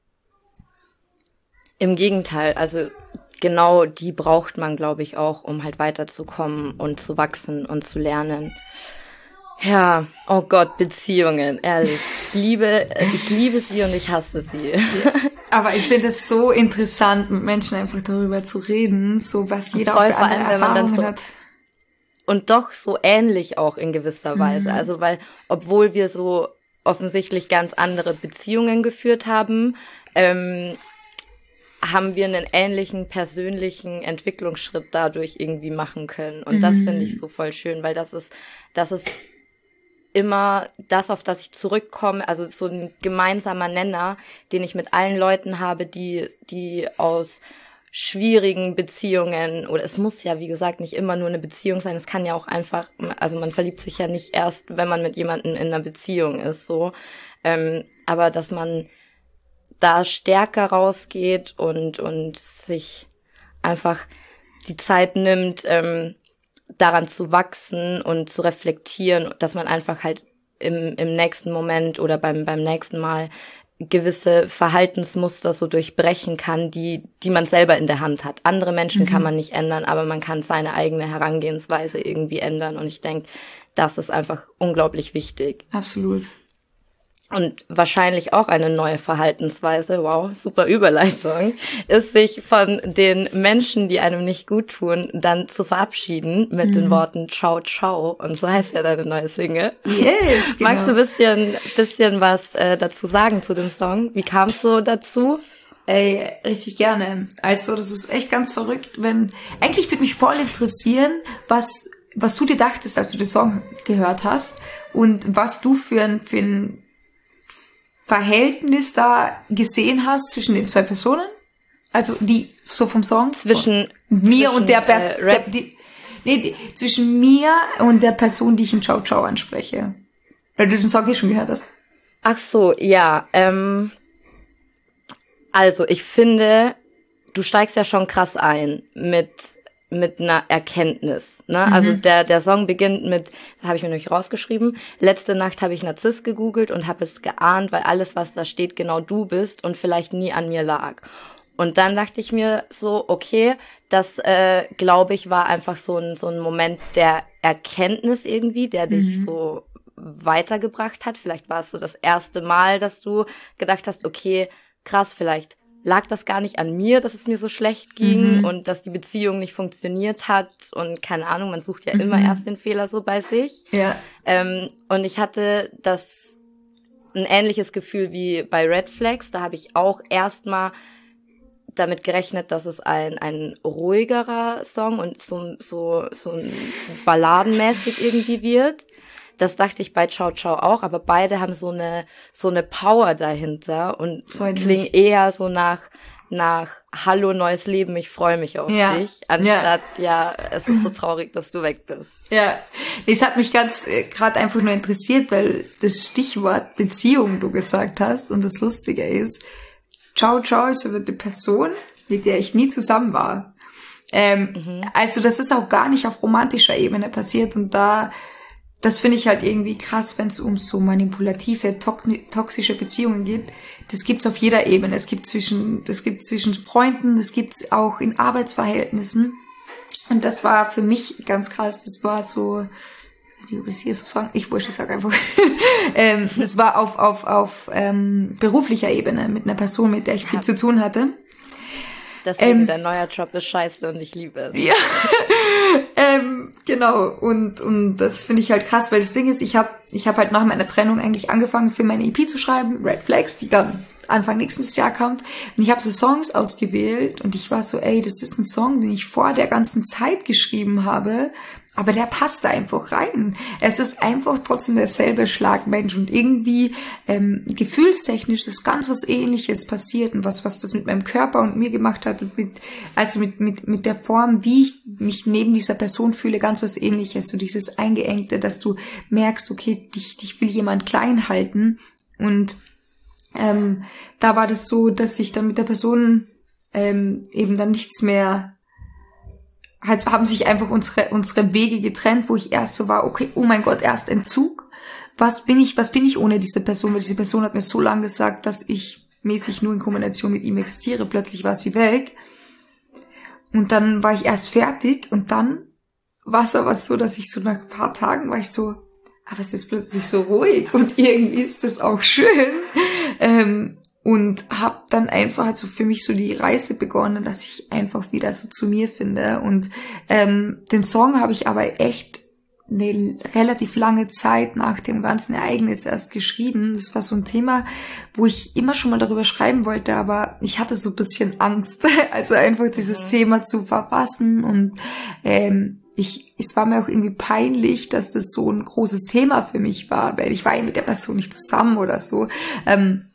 Im Gegenteil, also genau die braucht man, glaube ich, auch, um halt weiterzukommen und zu wachsen und zu lernen. Ja, oh Gott, Beziehungen, ehrlich. Ich liebe, ich liebe sie und ich hasse sie. Aber ich finde es so interessant, mit Menschen einfach darüber zu reden, so was jeder Voll, auch für andere vor allem, wenn man dann Erfahrungen so, hat. und doch so ähnlich auch in gewisser Weise. Mhm. Also, weil, obwohl wir so offensichtlich ganz andere Beziehungen geführt haben, ähm, haben wir einen ähnlichen persönlichen Entwicklungsschritt dadurch irgendwie machen können. Und das finde ich so voll schön, weil das ist, das ist immer das, auf das ich zurückkomme, also so ein gemeinsamer Nenner, den ich mit allen Leuten habe, die, die aus schwierigen Beziehungen, oder es muss ja, wie gesagt, nicht immer nur eine Beziehung sein, es kann ja auch einfach, also man verliebt sich ja nicht erst, wenn man mit jemandem in einer Beziehung ist, so, ähm, aber dass man da stärker rausgeht und und sich einfach die Zeit nimmt, ähm, daran zu wachsen und zu reflektieren, dass man einfach halt im im nächsten Moment oder beim beim nächsten Mal gewisse Verhaltensmuster so durchbrechen kann, die die man selber in der Hand hat. Andere Menschen mhm. kann man nicht ändern, aber man kann seine eigene Herangehensweise irgendwie ändern. Und ich denke, das ist einfach unglaublich wichtig. Absolut. Und wahrscheinlich auch eine neue Verhaltensweise, wow, super Überleitung, ist sich von den Menschen, die einem nicht gut tun, dann zu verabschieden mit mhm. den Worten Ciao, ciao. Und so heißt ja deine neue Single. Yes, genau. Magst du ein bisschen, bisschen was äh, dazu sagen zu dem Song? Wie kamst du dazu? Ey, richtig gerne. Also das ist echt ganz verrückt, wenn, eigentlich würde mich voll interessieren, was, was du dir dachtest, als du den Song gehört hast und was du für ein, für ein Verhältnis da gesehen hast zwischen den zwei Personen, also die so vom Song zwischen mir zwischen, und der Person, äh, die, nee, die, zwischen mir und der Person, die ich in Ciao Ciao anspreche, weil du den Song hier schon gehört hast. Ach so, ja. Ähm, also ich finde, du steigst ja schon krass ein mit mit einer Erkenntnis, ne? Mhm. Also der der Song beginnt mit, da habe ich mir nämlich rausgeschrieben, letzte Nacht habe ich Narziss gegoogelt und habe es geahnt, weil alles, was da steht, genau du bist und vielleicht nie an mir lag. Und dann dachte ich mir so, okay, das äh, glaube ich war einfach so ein so ein Moment der Erkenntnis irgendwie, der dich mhm. so weitergebracht hat. Vielleicht war es so das erste Mal, dass du gedacht hast, okay, krass, vielleicht lag das gar nicht an mir, dass es mir so schlecht ging mhm. und dass die Beziehung nicht funktioniert hat und keine Ahnung, man sucht ja mhm. immer erst den Fehler so bei sich. Ja. Ähm, und ich hatte das ein ähnliches Gefühl wie bei Red Flags, da habe ich auch erstmal damit gerechnet, dass es ein ein ruhigerer Song und so so so ein balladenmäßig irgendwie wird. Das dachte ich bei Ciao Ciao auch, aber beide haben so eine so eine Power dahinter und klingen eher so nach nach Hallo neues Leben, ich freue mich auf ja. dich, anstatt ja. ja, es ist so traurig, dass du weg bist. Ja, es hat mich ganz äh, gerade einfach nur interessiert, weil das Stichwort Beziehung du gesagt hast und das Lustige ist, Ciao Ciao ist also die Person, mit der ich nie zusammen war. Ähm, mhm. Also das ist auch gar nicht auf romantischer Ebene passiert und da das finde ich halt irgendwie krass, wenn es um so manipulative, toxische Beziehungen geht. Das gibt's auf jeder Ebene. Es gibt zwischen, das gibt's zwischen Freunden, das gibt's auch in Arbeitsverhältnissen. Und das war für mich ganz krass. Das war so, wie will ich hier so sagen? Ich wurscht, ich sag einfach. ähm, das war auf auf auf ähm, beruflicher Ebene mit einer Person, mit der ich viel ja. zu tun hatte. Deswegen, ähm, dein neuer Job ist scheiße und ich liebe es. Ja, ähm, genau. Und und das finde ich halt krass, weil das Ding ist, ich habe ich hab halt nach meiner Trennung eigentlich angefangen, für meine E P zu schreiben, Red Flags, die dann Anfang nächstes Jahr kommt. Und ich habe so Songs ausgewählt und ich war so, ey, das ist ein Song, den ich vor der ganzen Zeit geschrieben habe, aber der passt da einfach rein. Es ist einfach trotzdem derselbe Schlagmensch und irgendwie ähm, gefühlstechnisch ist ganz was Ähnliches passiert und was was das mit meinem Körper und mir gemacht hat und mit also mit mit mit der Form, wie ich mich neben dieser Person fühle, ganz was Ähnliches. So dieses Eingeengte, dass du merkst, okay, dich dich will jemand klein halten und ähm, da war das so, dass ich dann mit der Person ähm, eben dann nichts mehr halt haben sich einfach unsere unsere Wege getrennt, wo ich erst so war, okay, oh mein Gott, erst Entzug. Was bin ich, was bin ich ohne diese Person? Weil diese Person hat mir so lange gesagt, dass ich mäßig nur in Kombination mit ihm existiere. Plötzlich war sie weg. Und dann war ich erst fertig und dann war es aber so, dass ich so nach ein paar Tagen war ich so, aber es ist plötzlich so ruhig und irgendwie ist das auch schön. Ähm, und habe dann einfach also für mich so die Reise begonnen, dass ich einfach wieder so zu mir finde. Und ähm, den Song habe ich aber echt eine relativ lange Zeit nach dem ganzen Ereignis erst geschrieben. Das war so ein Thema, wo ich immer schon mal darüber schreiben wollte, aber ich hatte so ein bisschen Angst, also einfach dieses Thema zu verfassen und ähm, ich, es war mir auch irgendwie peinlich, dass das so ein großes Thema für mich war, weil ich war ja mit der Person nicht zusammen oder so. Ähm,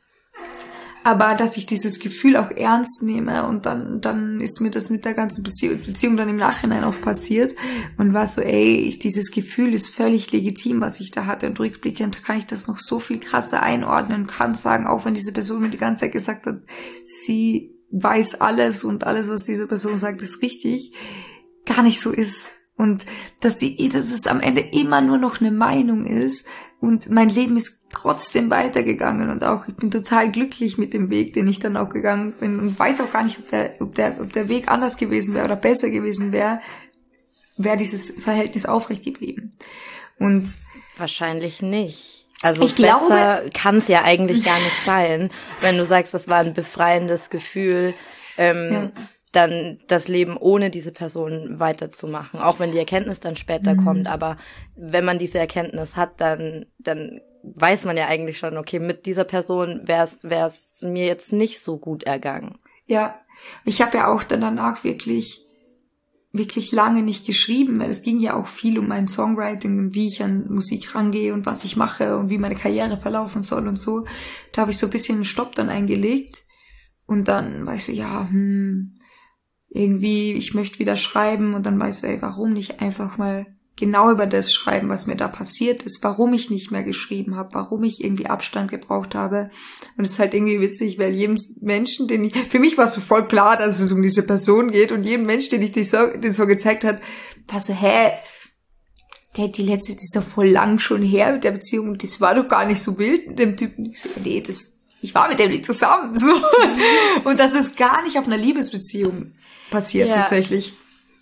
aber dass ich dieses Gefühl auch ernst nehme und dann dann ist mir das mit der ganzen Beziehung, Beziehung dann im Nachhinein auch passiert und war so, ey, ich, dieses Gefühl ist völlig legitim, was ich da hatte und rückblickend kann ich das noch so viel krasser einordnen, kann sagen, auch wenn diese Person mir die ganze Zeit gesagt hat, sie weiß alles und alles, was diese Person sagt, ist richtig, gar nicht so ist. Und dass, die, dass es am Ende immer nur noch eine Meinung ist und mein Leben ist trotzdem weitergegangen und auch ich bin total glücklich mit dem Weg, den ich dann auch gegangen bin und weiß auch gar nicht, ob der, ob der, ob der Weg anders gewesen wäre oder besser gewesen wäre, wäre dieses Verhältnis aufrecht geblieben. Und wahrscheinlich nicht. Also ich besser glaube, kann es ja eigentlich gar nicht sein, wenn du sagst, das war ein befreiendes Gefühl, ähm, ja. dann das Leben ohne diese Person weiterzumachen, auch wenn die Erkenntnis dann später mhm. kommt, aber wenn man diese Erkenntnis hat, dann dann weiß man ja eigentlich schon, okay, mit dieser Person wäre es wäre es mir jetzt nicht so gut ergangen. Ja, ich habe ja auch dann danach wirklich wirklich lange nicht geschrieben, weil es ging ja auch viel um mein Songwriting und wie ich an Musik rangehe und was ich mache und wie meine Karriere verlaufen soll und so. Da habe ich so ein bisschen einen Stopp dann eingelegt und dann war ich so, ja, hm, irgendwie, ich möchte wieder schreiben und dann weißt du, ey, warum nicht einfach mal genau über das schreiben, was mir da passiert ist, warum ich nicht mehr geschrieben habe, warum ich irgendwie Abstand gebraucht habe. Und es ist halt irgendwie witzig, weil jedem Menschen, den ich, für mich war es so voll klar, dass es um diese Person geht und jedem Menschen, den ich die so, den so gezeigt hat, war so, hä, der, die letzte, die ist doch voll lang schon her mit der Beziehung, das war doch gar nicht so wild mit dem Typen. Ich so, nee, das, ich war mit dem nicht zusammen, so. Und das ist gar nicht auf einer Liebesbeziehung passiert, ja. Tatsächlich.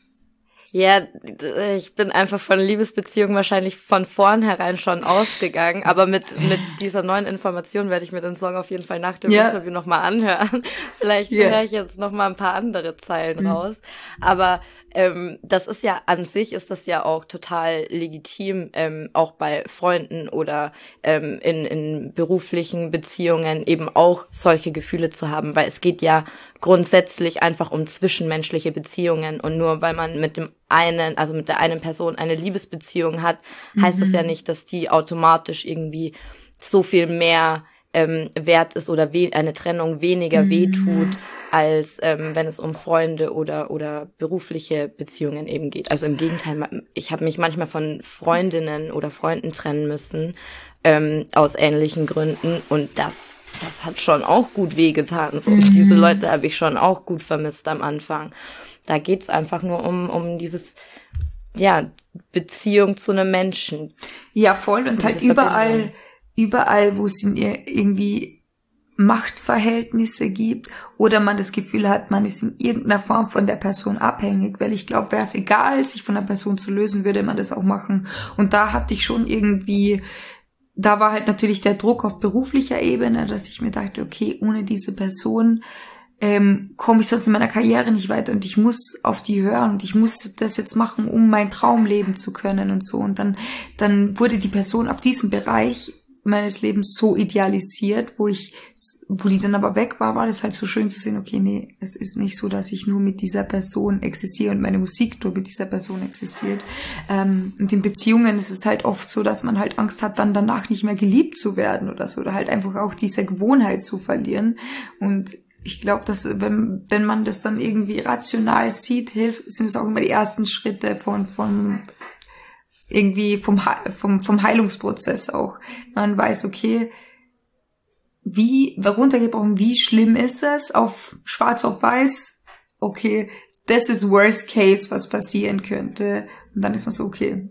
Ja, ich bin einfach von Liebesbeziehungen wahrscheinlich von vornherein schon ausgegangen, aber mit mit dieser neuen Information werde ich mir den Song auf jeden Fall nach dem ja. Interview nochmal anhören. Vielleicht yeah. höre ich jetzt nochmal ein paar andere Zeilen mhm. raus, aber ähm, das ist ja an sich, ist das ja auch total legitim, ähm, auch bei Freunden oder ähm, in, in beruflichen Beziehungen eben auch solche Gefühle zu haben, weil es geht ja grundsätzlich einfach um zwischenmenschliche Beziehungen und nur weil man mit dem einen, also mit der einen Person eine Liebesbeziehung hat, mhm. heißt das ja nicht, dass die automatisch irgendwie so viel mehr ähm, wert ist oder we- eine Trennung weniger mhm. wehtut, als ähm, wenn es um Freunde oder oder berufliche Beziehungen eben geht. Also im Gegenteil, ich habe mich manchmal von Freundinnen oder Freunden trennen müssen, ähm, aus ähnlichen Gründen und das das hat schon auch gut wehgetan. So. Mhm. Diese Leute habe ich schon auch gut vermisst am Anfang. Da geht's einfach nur um um dieses, ja, Beziehung zu einem Menschen. Ja, voll. Und halt überall, überall, wo es in ihr irgendwie Machtverhältnisse gibt oder man das Gefühl hat, man ist in irgendeiner Form von der Person abhängig, weil ich glaube, wäre es egal, sich von der Person zu lösen, würde man das auch machen. Und da hatte ich schon irgendwie, da war halt natürlich der Druck auf beruflicher Ebene, dass ich mir dachte, okay, ohne diese Person ähm, komme ich sonst in meiner Karriere nicht weiter und ich muss auf die hören und ich muss das jetzt machen, um mein Traum leben zu können und so. Und dann, dann wurde die Person auf diesem Bereich meines Lebens so idealisiert, wo ich, wo die dann aber weg war, war das halt so schön zu sehen, okay, nee, es ist nicht so, dass ich nur mit dieser Person existiere und meine Musik nur mit dieser Person existiert. Ähm, und in Beziehungen ist es halt oft so, dass man halt Angst hat, dann danach nicht mehr geliebt zu werden oder so, oder halt einfach auch diese Gewohnheit zu verlieren. Und ich glaube, dass wenn, wenn man das dann irgendwie rational sieht, hilft, sind es auch immer die ersten Schritte von, von, irgendwie vom, vom, vom Heilungsprozess auch. Man weiß, okay, wie, runtergebrochen, wie schlimm ist es, auf schwarz auf weiß, okay, das ist worst case, was passieren könnte. Und dann ist man so, okay,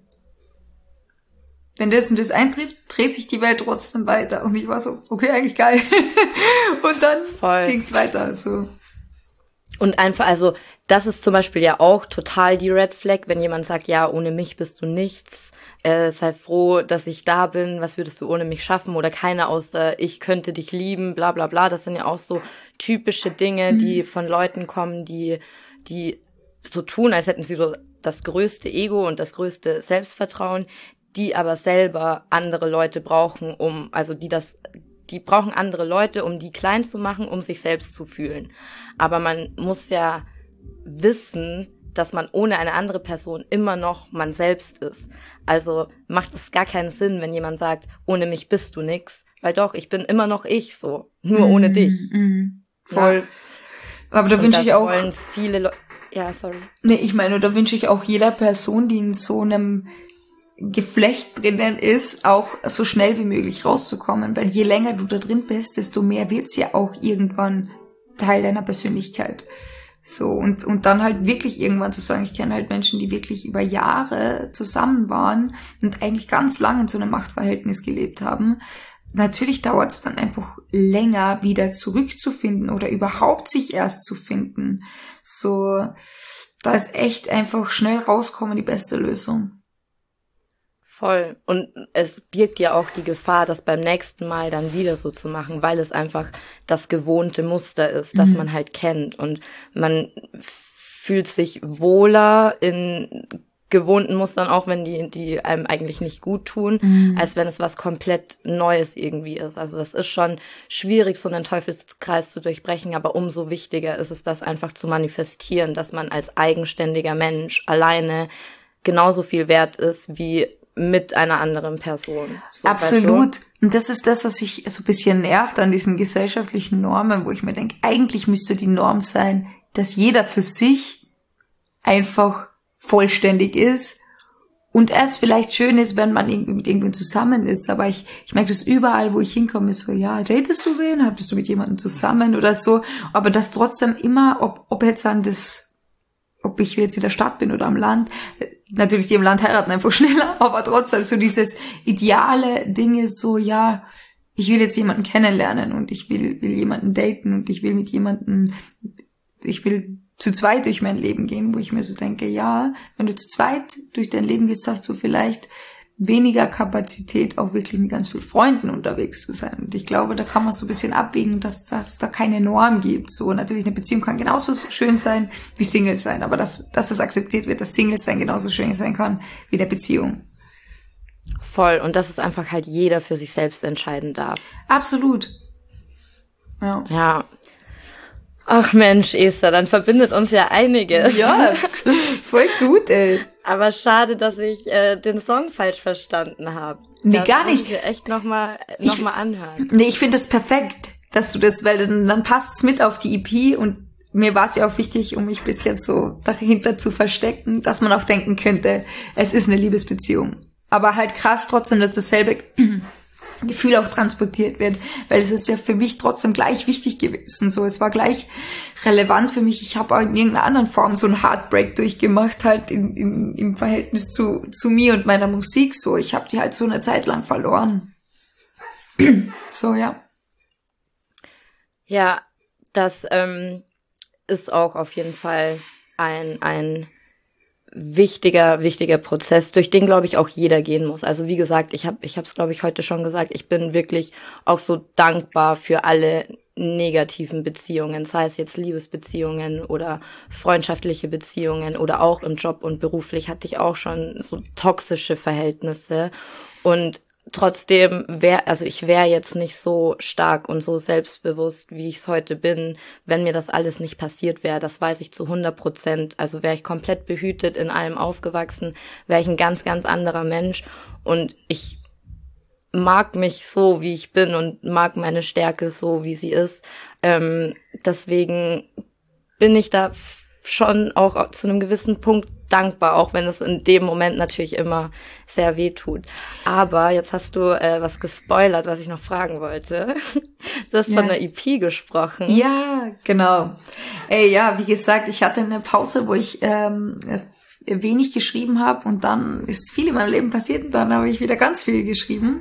wenn das und das eintrifft, dreht sich die Welt trotzdem weiter. Und ich war so, okay, eigentlich geil. Und dann ging's weiter, so. Und einfach, also, das ist zum Beispiel ja auch total die Red Flag, wenn jemand sagt, ja, ohne mich bist du nichts, äh, sei froh, dass ich da bin, was würdest du ohne mich schaffen oder keiner außer ich könnte dich lieben, bla bla bla. Das sind ja auch so typische Dinge, mhm. die von Leuten kommen, die die so tun, als hätten sie so das größte Ego und das größte Selbstvertrauen, die aber selber andere Leute brauchen, um, also die das, die brauchen andere Leute, um die klein zu machen, um sich selbst zu fühlen. Aber man muss ja wissen, dass man ohne eine andere Person immer noch man selbst ist. Also macht es gar keinen Sinn, wenn jemand sagt, ohne mich bist du nix. Weil doch, ich bin immer noch ich so, nur mm, ohne dich. Mm, voll. Ja. Aber da wünsche ich auch... wollen viele Leute... Ja, sorry. Nee, ich meine, da wünsche ich auch jeder Person, die in so einem Geflecht drinnen ist, auch so schnell wie möglich rauszukommen. Weil je länger du da drin bist, desto mehr wird's ja auch irgendwann Teil deiner Persönlichkeit. So, und, und dann halt wirklich irgendwann zu sagen, ich kenne halt Menschen, die wirklich über Jahre zusammen waren und eigentlich ganz lange in so einem Machtverhältnis gelebt haben. Natürlich dauert es dann einfach länger, wieder zurückzufinden oder überhaupt sich erst zu finden. So, da ist echt einfach schnell rauskommen die beste Lösung. Voll. Und es birgt ja auch die Gefahr, das beim nächsten Mal dann wieder so zu machen, weil es einfach das gewohnte Muster ist, das mhm. man halt kennt. Und man fühlt sich wohler in gewohnten Mustern, auch wenn die die einem eigentlich nicht gut tun, mhm. als wenn es was komplett Neues irgendwie ist. Also das ist schon schwierig, so einen Teufelskreis zu durchbrechen, aber umso wichtiger ist es, das einfach zu manifestieren, dass man als eigenständiger Mensch alleine genauso viel wert ist wie mit einer anderen Person. So, absolut. Weißt du? Und das ist das, was mich so ein bisschen nervt an diesen gesellschaftlichen Normen, wo ich mir denke, eigentlich müsste die Norm sein, dass jeder für sich einfach vollständig ist und es vielleicht schön ist, wenn man irgendwie mit irgendwem zusammen ist, aber ich ich merke das überall, wo ich hinkomme, ist so, ja, datest du wen, bist du mit jemandem zusammen oder so, aber das trotzdem immer, ob ob jetzt an das, ob ich jetzt in der Stadt bin oder am Land, natürlich die im Land heiraten einfach schneller, aber trotzdem so dieses ideale Ding ist so, ja, ich will jetzt jemanden kennenlernen und ich will will jemanden daten und ich will mit jemandem, ich will zu zweit durch mein Leben gehen, wo ich mir so denke, ja, wenn du zu zweit durch dein Leben gehst, hast du vielleicht weniger Kapazität, auch wirklich mit ganz vielen Freunden unterwegs zu sein. Und ich glaube, da kann man so ein bisschen abwägen, dass, dass es da keine Norm gibt. So, natürlich, eine Beziehung kann genauso schön sein wie Single sein, aber dass, dass das akzeptiert wird, dass Single sein genauso schön sein kann wie eine Beziehung. Voll. Und dass es einfach halt jeder für sich selbst entscheiden darf. Absolut. Ja. Ja. Ach Mensch, Esther, dann verbindet uns ja einiges. Ja, voll gut, ey. Aber schade, dass ich äh, den Song falsch verstanden habe. Nee, das gar nicht. Ich echt nochmal noch mal anhören. Nee, ich finde das perfekt, dass du das, weil dann, dann passt es mit auf die E P und mir war es ja auch wichtig, um mich bis jetzt so dahinter zu verstecken, dass man auch denken könnte, es ist eine Liebesbeziehung. Aber halt krass trotzdem, dass dasselbe Gefühl auch transportiert wird, weil es ist ja für mich trotzdem gleich wichtig gewesen. So, es war gleich relevant für mich. Ich habe auch in irgendeiner anderen Form so einen Heartbreak durchgemacht, halt in, in, im Verhältnis zu zu mir und meiner Musik. So, ich habe die halt so eine Zeit lang verloren. So, ja. Ja, das ähm, ist auch auf jeden Fall ein ein wichtiger, wichtiger Prozess, durch den, glaube ich, auch jeder gehen muss. Also wie gesagt, ich habe ich habe es, glaube ich, heute schon gesagt, ich bin wirklich auch so dankbar für alle negativen Beziehungen, sei es jetzt Liebesbeziehungen oder freundschaftliche Beziehungen oder auch im Job und beruflich hatte ich auch schon so toxische Verhältnisse und trotzdem wäre, also ich wäre jetzt nicht so stark und so selbstbewusst, wie ich es heute bin, wenn mir das alles nicht passiert wäre. Das weiß ich zu hundert Prozent. Also wäre ich komplett behütet, in allem aufgewachsen, wäre ich ein ganz, ganz anderer Mensch. Und ich mag mich so, wie ich bin und mag meine Stärke so, wie sie ist. Ähm, deswegen bin ich da schon auch zu einem gewissen Punkt dankbar, auch wenn es in dem Moment natürlich immer sehr weh tut. Aber jetzt hast du äh, was gespoilert, was ich noch fragen wollte. Du hast ja von der E P gesprochen. Ja, genau. Ey, ja, wie gesagt, ich hatte eine Pause, wo ich ähm, wenig geschrieben habe und dann ist viel in meinem Leben passiert und dann habe ich wieder ganz viel geschrieben.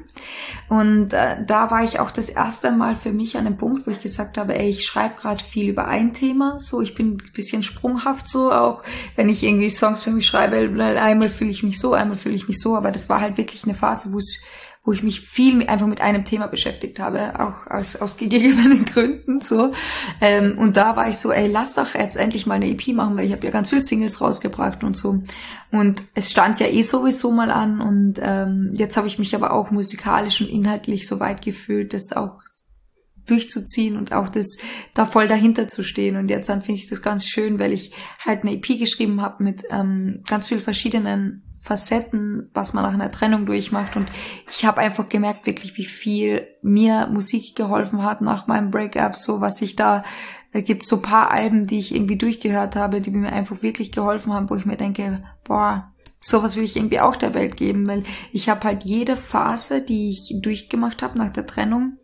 Und äh, da war ich auch das erste Mal für mich an dem Punkt, wo ich gesagt habe, ey, ich schreibe gerade viel über ein Thema, so ich bin ein bisschen sprunghaft so, auch wenn ich irgendwie Songs für mich schreibe, einmal fühle ich mich so, einmal fühle ich mich so, aber das war halt wirklich eine Phase, wo es wo ich mich viel mit, einfach mit einem Thema beschäftigt habe, auch aus, aus gegebenen Gründen, so. Ähm, und da war ich so, ey, lass doch jetzt endlich mal eine E P machen, weil ich habe ja ganz viele Singles rausgebracht und so. Und es stand ja eh sowieso mal an und ähm, jetzt habe ich mich aber auch musikalisch und inhaltlich so weit gefühlt, das auch durchzuziehen und auch das da voll dahinter zu stehen. Und jetzt dann finde ich das ganz schön, weil ich halt eine E P geschrieben habe mit ähm, ganz vielen verschiedenen Facetten, was man nach einer Trennung durchmacht. Und ich habe einfach gemerkt, wirklich, wie viel mir Musik geholfen hat nach meinem Breakup. So, was ich da, es gibt so ein paar Alben, die ich irgendwie durchgehört habe, die mir einfach wirklich geholfen haben, wo ich mir denke, boah, sowas will ich irgendwie auch der Welt geben, weil ich habe halt jede Phase, die ich durchgemacht habe nach der Trennung,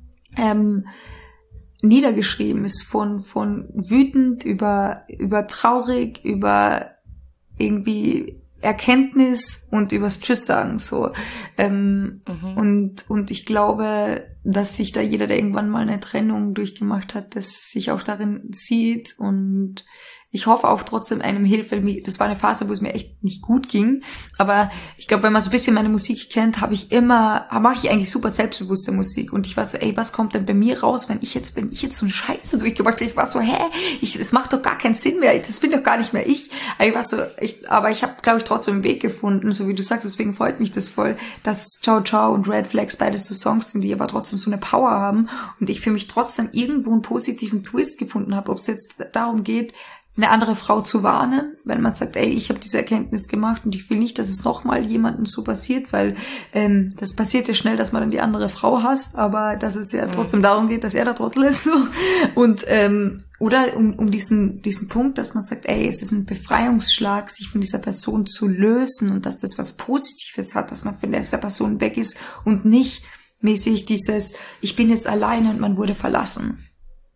ähm, niedergeschrieben. Ist von von wütend über über traurig, über irgendwie Erkenntnis und übers Tschüss sagen so. Ähm, mhm. Und und ich glaube, dass sich da jeder, der irgendwann mal eine Trennung durchgemacht hat, das sich auch darin sieht und ich hoffe auch trotzdem einem hilft, weil das war eine Phase, wo es mir echt nicht gut ging. Aber ich glaube, wenn man so ein bisschen meine Musik kennt, habe ich immer, mache ich eigentlich super selbstbewusste Musik. Und ich war so, ey, was kommt denn bei mir raus, wenn ich jetzt, wenn ich jetzt so eine Scheiße durchgemacht habe? Ich war so, hä, ich, es macht doch gar keinen Sinn mehr. Das bin doch gar nicht mehr ich. Aber ich war so, ich, aber ich habe, glaube ich, trotzdem einen Weg gefunden, so wie du sagst. Deswegen freut mich das voll, dass Ciao Ciao und Red Flags beides so Songs sind, die aber trotzdem so eine Power haben. Und ich für mich trotzdem irgendwo einen positiven Twist gefunden habe, ob es jetzt darum geht, eine andere Frau zu warnen, wenn man sagt, ey, ich habe diese Erkenntnis gemacht und ich will nicht, dass es nochmal jemandem so passiert, weil ähm, das passiert ja schnell, dass man dann die andere Frau hasst, aber dass es ja trotzdem darum geht, dass er der Trottel ist. So. Und ähm, oder um, um diesen diesen Punkt, dass man sagt, ey, es ist ein Befreiungsschlag, sich von dieser Person zu lösen und dass das was Positives hat, dass man von dieser Person weg ist und nicht mäßig dieses, ich bin jetzt alleine und man wurde verlassen.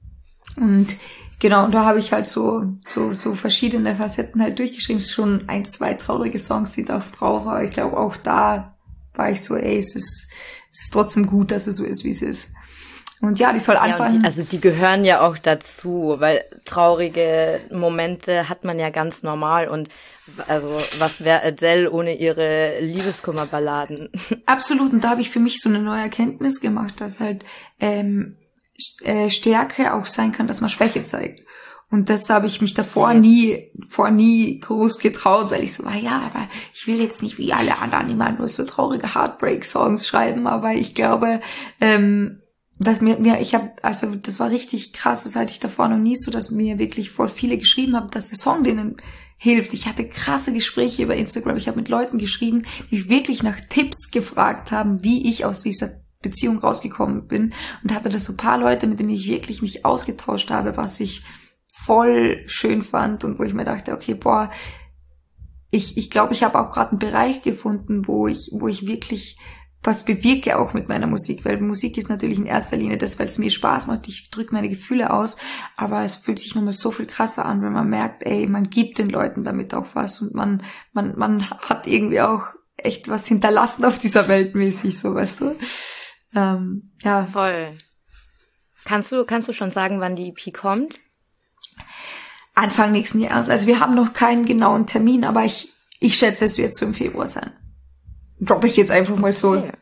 Und genau, und da habe ich halt so, so, so verschiedene Facetten halt durchgeschrieben. Es ist schon ein, zwei traurige Songs, die da drauf waren. Ich glaube, auch da war ich so, ey, es ist, es ist trotzdem gut, dass es so ist, wie es ist. Und ja, die soll anfangen. Ja, die, also die gehören ja auch dazu, weil traurige Momente hat man ja ganz normal und also was wäre Adele ohne ihre Liebeskummerballaden? Absolut, und da habe ich für mich so eine neue Erkenntnis gemacht, dass halt ähm, Stärke auch sein kann, dass man Schwäche zeigt. Und das habe ich mich davor ja. nie, vor nie groß getraut, weil ich so war, ja, aber ich will jetzt nicht wie alle anderen immer nur so traurige Heartbreak-Songs schreiben, aber ich glaube, ähm, dass mir, mir, ich habe, also das war richtig krass, das hatte ich davor noch nie so, dass mir wirklich voll viele geschrieben haben, dass der Song denen hilft. Ich hatte krasse Gespräche über Instagram, ich habe mit Leuten geschrieben, die mich wirklich nach Tipps gefragt haben, wie ich aus dieser Beziehung rausgekommen bin und hatte das so ein paar Leute, mit denen ich wirklich mich ausgetauscht habe, was ich voll schön fand und wo ich mir dachte, okay, boah, ich ich glaube, ich habe auch gerade einen Bereich gefunden, wo ich wo ich wirklich was bewirke auch mit meiner Musik, weil Musik ist natürlich in erster Linie das, weil es mir Spaß macht, ich drücke meine Gefühle aus, aber es fühlt sich nochmal so viel krasser an, wenn man merkt, ey, man gibt den Leuten damit auch was und man man man hat irgendwie auch echt was hinterlassen auf dieser Welt mäßig, so, weißt du? Ähm, ja. Voll. Kannst du, kannst du schon sagen, wann die E P kommt? Anfang nächsten Jahres. Also wir haben noch keinen genauen Termin, aber ich, ich schätze, es wird so im Februar sein. Droppe ich jetzt einfach mal so. Okay.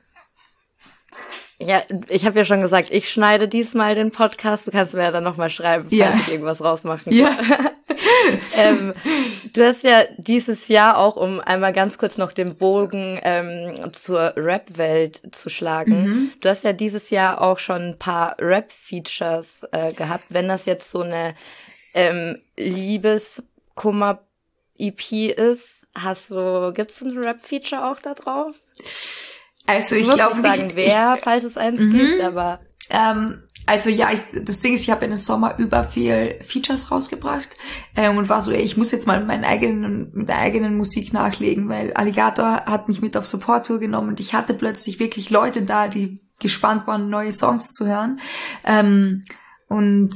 Ja, ich habe ja schon gesagt, ich schneide diesmal den Podcast. Du kannst mir ja dann nochmal schreiben, falls ja. ich irgendwas rausmachen kann. Ja. ähm, du hast ja dieses Jahr auch, um einmal ganz kurz noch den Bogen ähm, zur Rap-Welt zu schlagen, mhm. du hast ja dieses Jahr auch schon ein paar Rap-Features äh, gehabt. Wenn das jetzt so eine ähm, Liebeskummer-E P ist, hast du, gibt's ein Rap-Feature auch da drauf? Also ich glaube nicht, sagen, wer, ich, falls es eins mm-hmm. gibt, aber ähm, also ja, ich, das Ding ist, ich habe in den Sommer über viel Features rausgebracht ähm, und war so, ey, ich muss jetzt mal mit meinen eigenen, mit der eigenen Musik nachlegen, weil Alligator hat mich mit auf Support-Tour genommen und ich hatte plötzlich wirklich Leute da, die gespannt waren, neue Songs zu hören. Ähm, und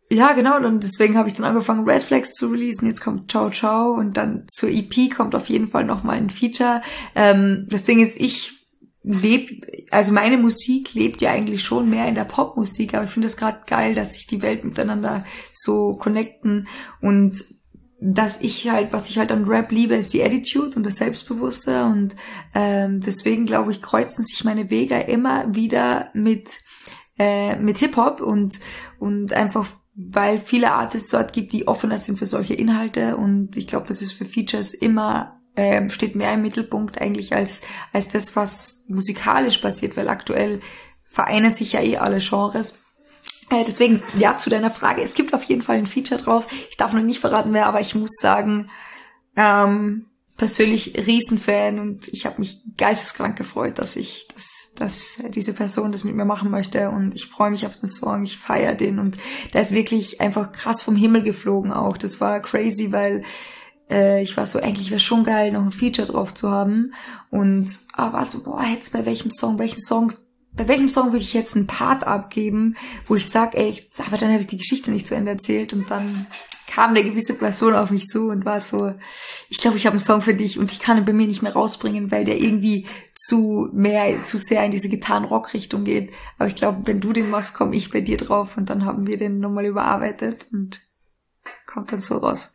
ja, genau, und deswegen habe ich dann angefangen, Red Flags zu releasen. Jetzt kommt Ciao Ciao und dann zur E P kommt auf jeden Fall nochmal ein Feature. Ähm, das Ding ist, ich lebe, also meine Musik lebt ja eigentlich schon mehr in der Popmusik, aber ich finde es gerade geil, dass sich die Welt miteinander so connecten und dass ich halt, was ich halt an Rap liebe, ist die Attitude und das Selbstbewusste und ähm, deswegen glaube ich, kreuzen sich meine Wege immer wieder mit äh, mit Hip-Hop und und einfach, weil viele Artists dort gibt, die offener sind für solche Inhalte und ich glaube, das ist für Features immer ähm, steht mehr im Mittelpunkt eigentlich als als das, was musikalisch passiert, weil aktuell vereinen sich ja eh alle Genres. Äh, deswegen, ja, zu deiner Frage, es gibt auf jeden Fall ein Feature drauf. Ich darf noch nicht verraten, wer, aber ich muss sagen, ähm, persönlich Riesenfan und ich habe mich geisteskrank gefreut, dass ich, dass, dass diese Person das mit mir machen möchte und ich freue mich auf den Song, ich feiere den und der ist wirklich einfach krass vom Himmel geflogen auch. Das war crazy, weil äh, ich war so, eigentlich wäre schon geil, noch ein Feature drauf zu haben und ah, war so, boah, jetzt bei welchem Song, welchen Song Bei welchem Song würde ich jetzt einen Part abgeben, wo ich sage, ey, aber dann habe ich die Geschichte nicht zu Ende erzählt und dann kam eine gewisse Person auf mich zu und war so, ich glaube, ich habe einen Song für dich und ich kann ihn bei mir nicht mehr rausbringen, weil der irgendwie zu mehr, zu sehr in diese Gitarren-Rock-Richtung geht. Aber ich glaube, wenn du den machst, komme ich bei dir drauf und dann haben wir den nochmal überarbeitet und kommt dann so raus.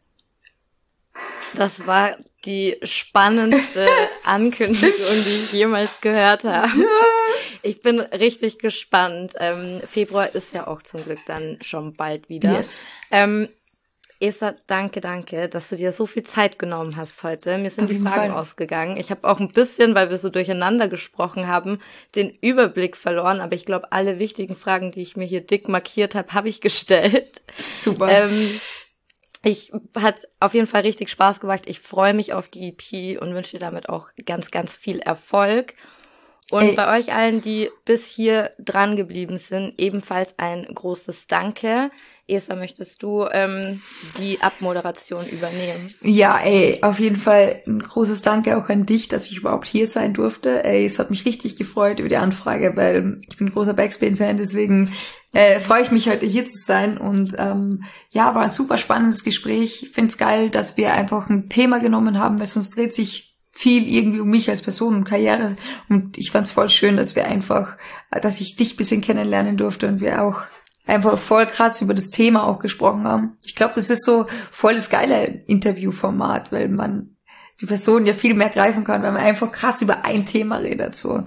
Das war die spannendste Ankündigung, die ich jemals gehört habe. Ich bin richtig gespannt. Ähm, Februar ist ja auch zum Glück dann schon bald wieder. Yes. Ähm, Esther, danke, danke, dass du dir so viel Zeit genommen hast heute. Mir sind Auf die jeden Fragen Fall. ausgegangen. Ich habe auch ein bisschen, weil wir so durcheinander gesprochen haben, den Überblick verloren. Aber ich glaube, alle wichtigen Fragen, die ich mir hier dick markiert habe, habe ich gestellt. Super. Ähm, Ich hat auf jeden Fall richtig Spaß gemacht. Ich freue mich auf die E P und wünsche dir damit auch ganz, ganz viel Erfolg. Und Ey. bei euch allen, die bis hier dran geblieben sind, ebenfalls ein großes Danke. Esther, möchtest du ähm, die Abmoderation übernehmen? Ja, ey, auf jeden Fall ein großes Danke auch an dich, dass ich überhaupt hier sein durfte. Ey, es hat mich richtig gefreut über die Anfrage, weil ich bin ein großer Backspin-Fan, deswegen äh, freue ich mich heute hier zu sein. Und ähm, ja, war ein super spannendes Gespräch. Ich finde es geil, dass wir einfach ein Thema genommen haben, weil sonst dreht sich viel irgendwie um mich als Person und Karriere. Und ich fand es voll schön, dass wir einfach, dass ich dich ein bisschen kennenlernen durfte und wir auch einfach voll krass über das Thema auch gesprochen haben. Ich glaube, das ist so voll das geile Interviewformat, weil man die Person ja viel mehr greifen kann, weil man einfach krass über ein Thema redet, so.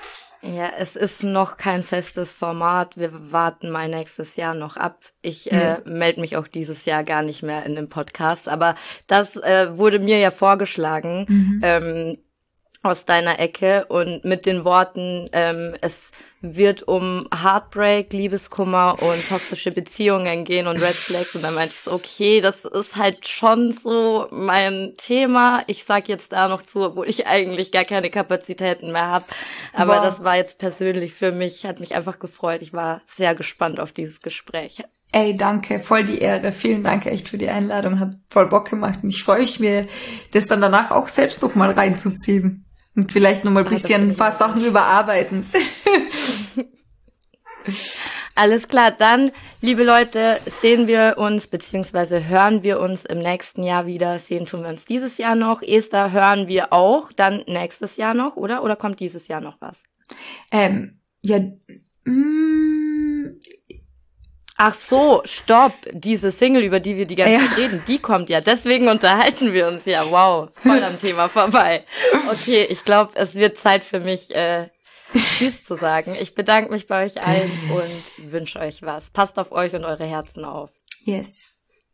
Ja, es ist noch kein festes Format. Wir warten mal nächstes Jahr noch ab. Ich äh, Ja. melde mich auch dieses Jahr gar nicht mehr in dem Podcast, aber das äh, wurde mir ja vorgeschlagen Mhm. ähm, aus deiner Ecke und mit den Worten, ähm, es wird um Heartbreak, Liebeskummer und toxische Beziehungen gehen und Red Flags. Und dann meinte ich so, okay, das ist halt schon so mein Thema. Ich sag jetzt da noch zu, obwohl ich eigentlich gar keine Kapazitäten mehr habe. Aber Wow. das war jetzt persönlich für mich, hat mich einfach gefreut. Ich war sehr gespannt auf dieses Gespräch. Ey, danke, voll die Ehre. Vielen Dank echt für die Einladung. Hat voll Bock gemacht. Und ich freue mich, mir das dann danach auch selbst noch mal reinzuziehen. Und vielleicht noch mal ein Ah, das bisschen bin ein ich paar auch Sachen überarbeiten. Alles klar, dann, liebe Leute, sehen wir uns, beziehungsweise hören wir uns im nächsten Jahr wieder. Sehen tun wir uns dieses Jahr noch. Esther hören wir auch, dann nächstes Jahr noch, oder? Oder kommt dieses Jahr noch was? ähm, ja, mm, Ach so, stopp. Diese Single, über die wir die ganze Ja. Zeit reden, die kommt ja. Deswegen unterhalten wir uns ja. Wow, voll am Thema vorbei. Okay, ich glaube, es wird Zeit für mich, äh, Tschüss zu sagen. Ich bedanke mich bei euch allen und wünsche euch was. Passt auf euch und eure Herzen auf. yes.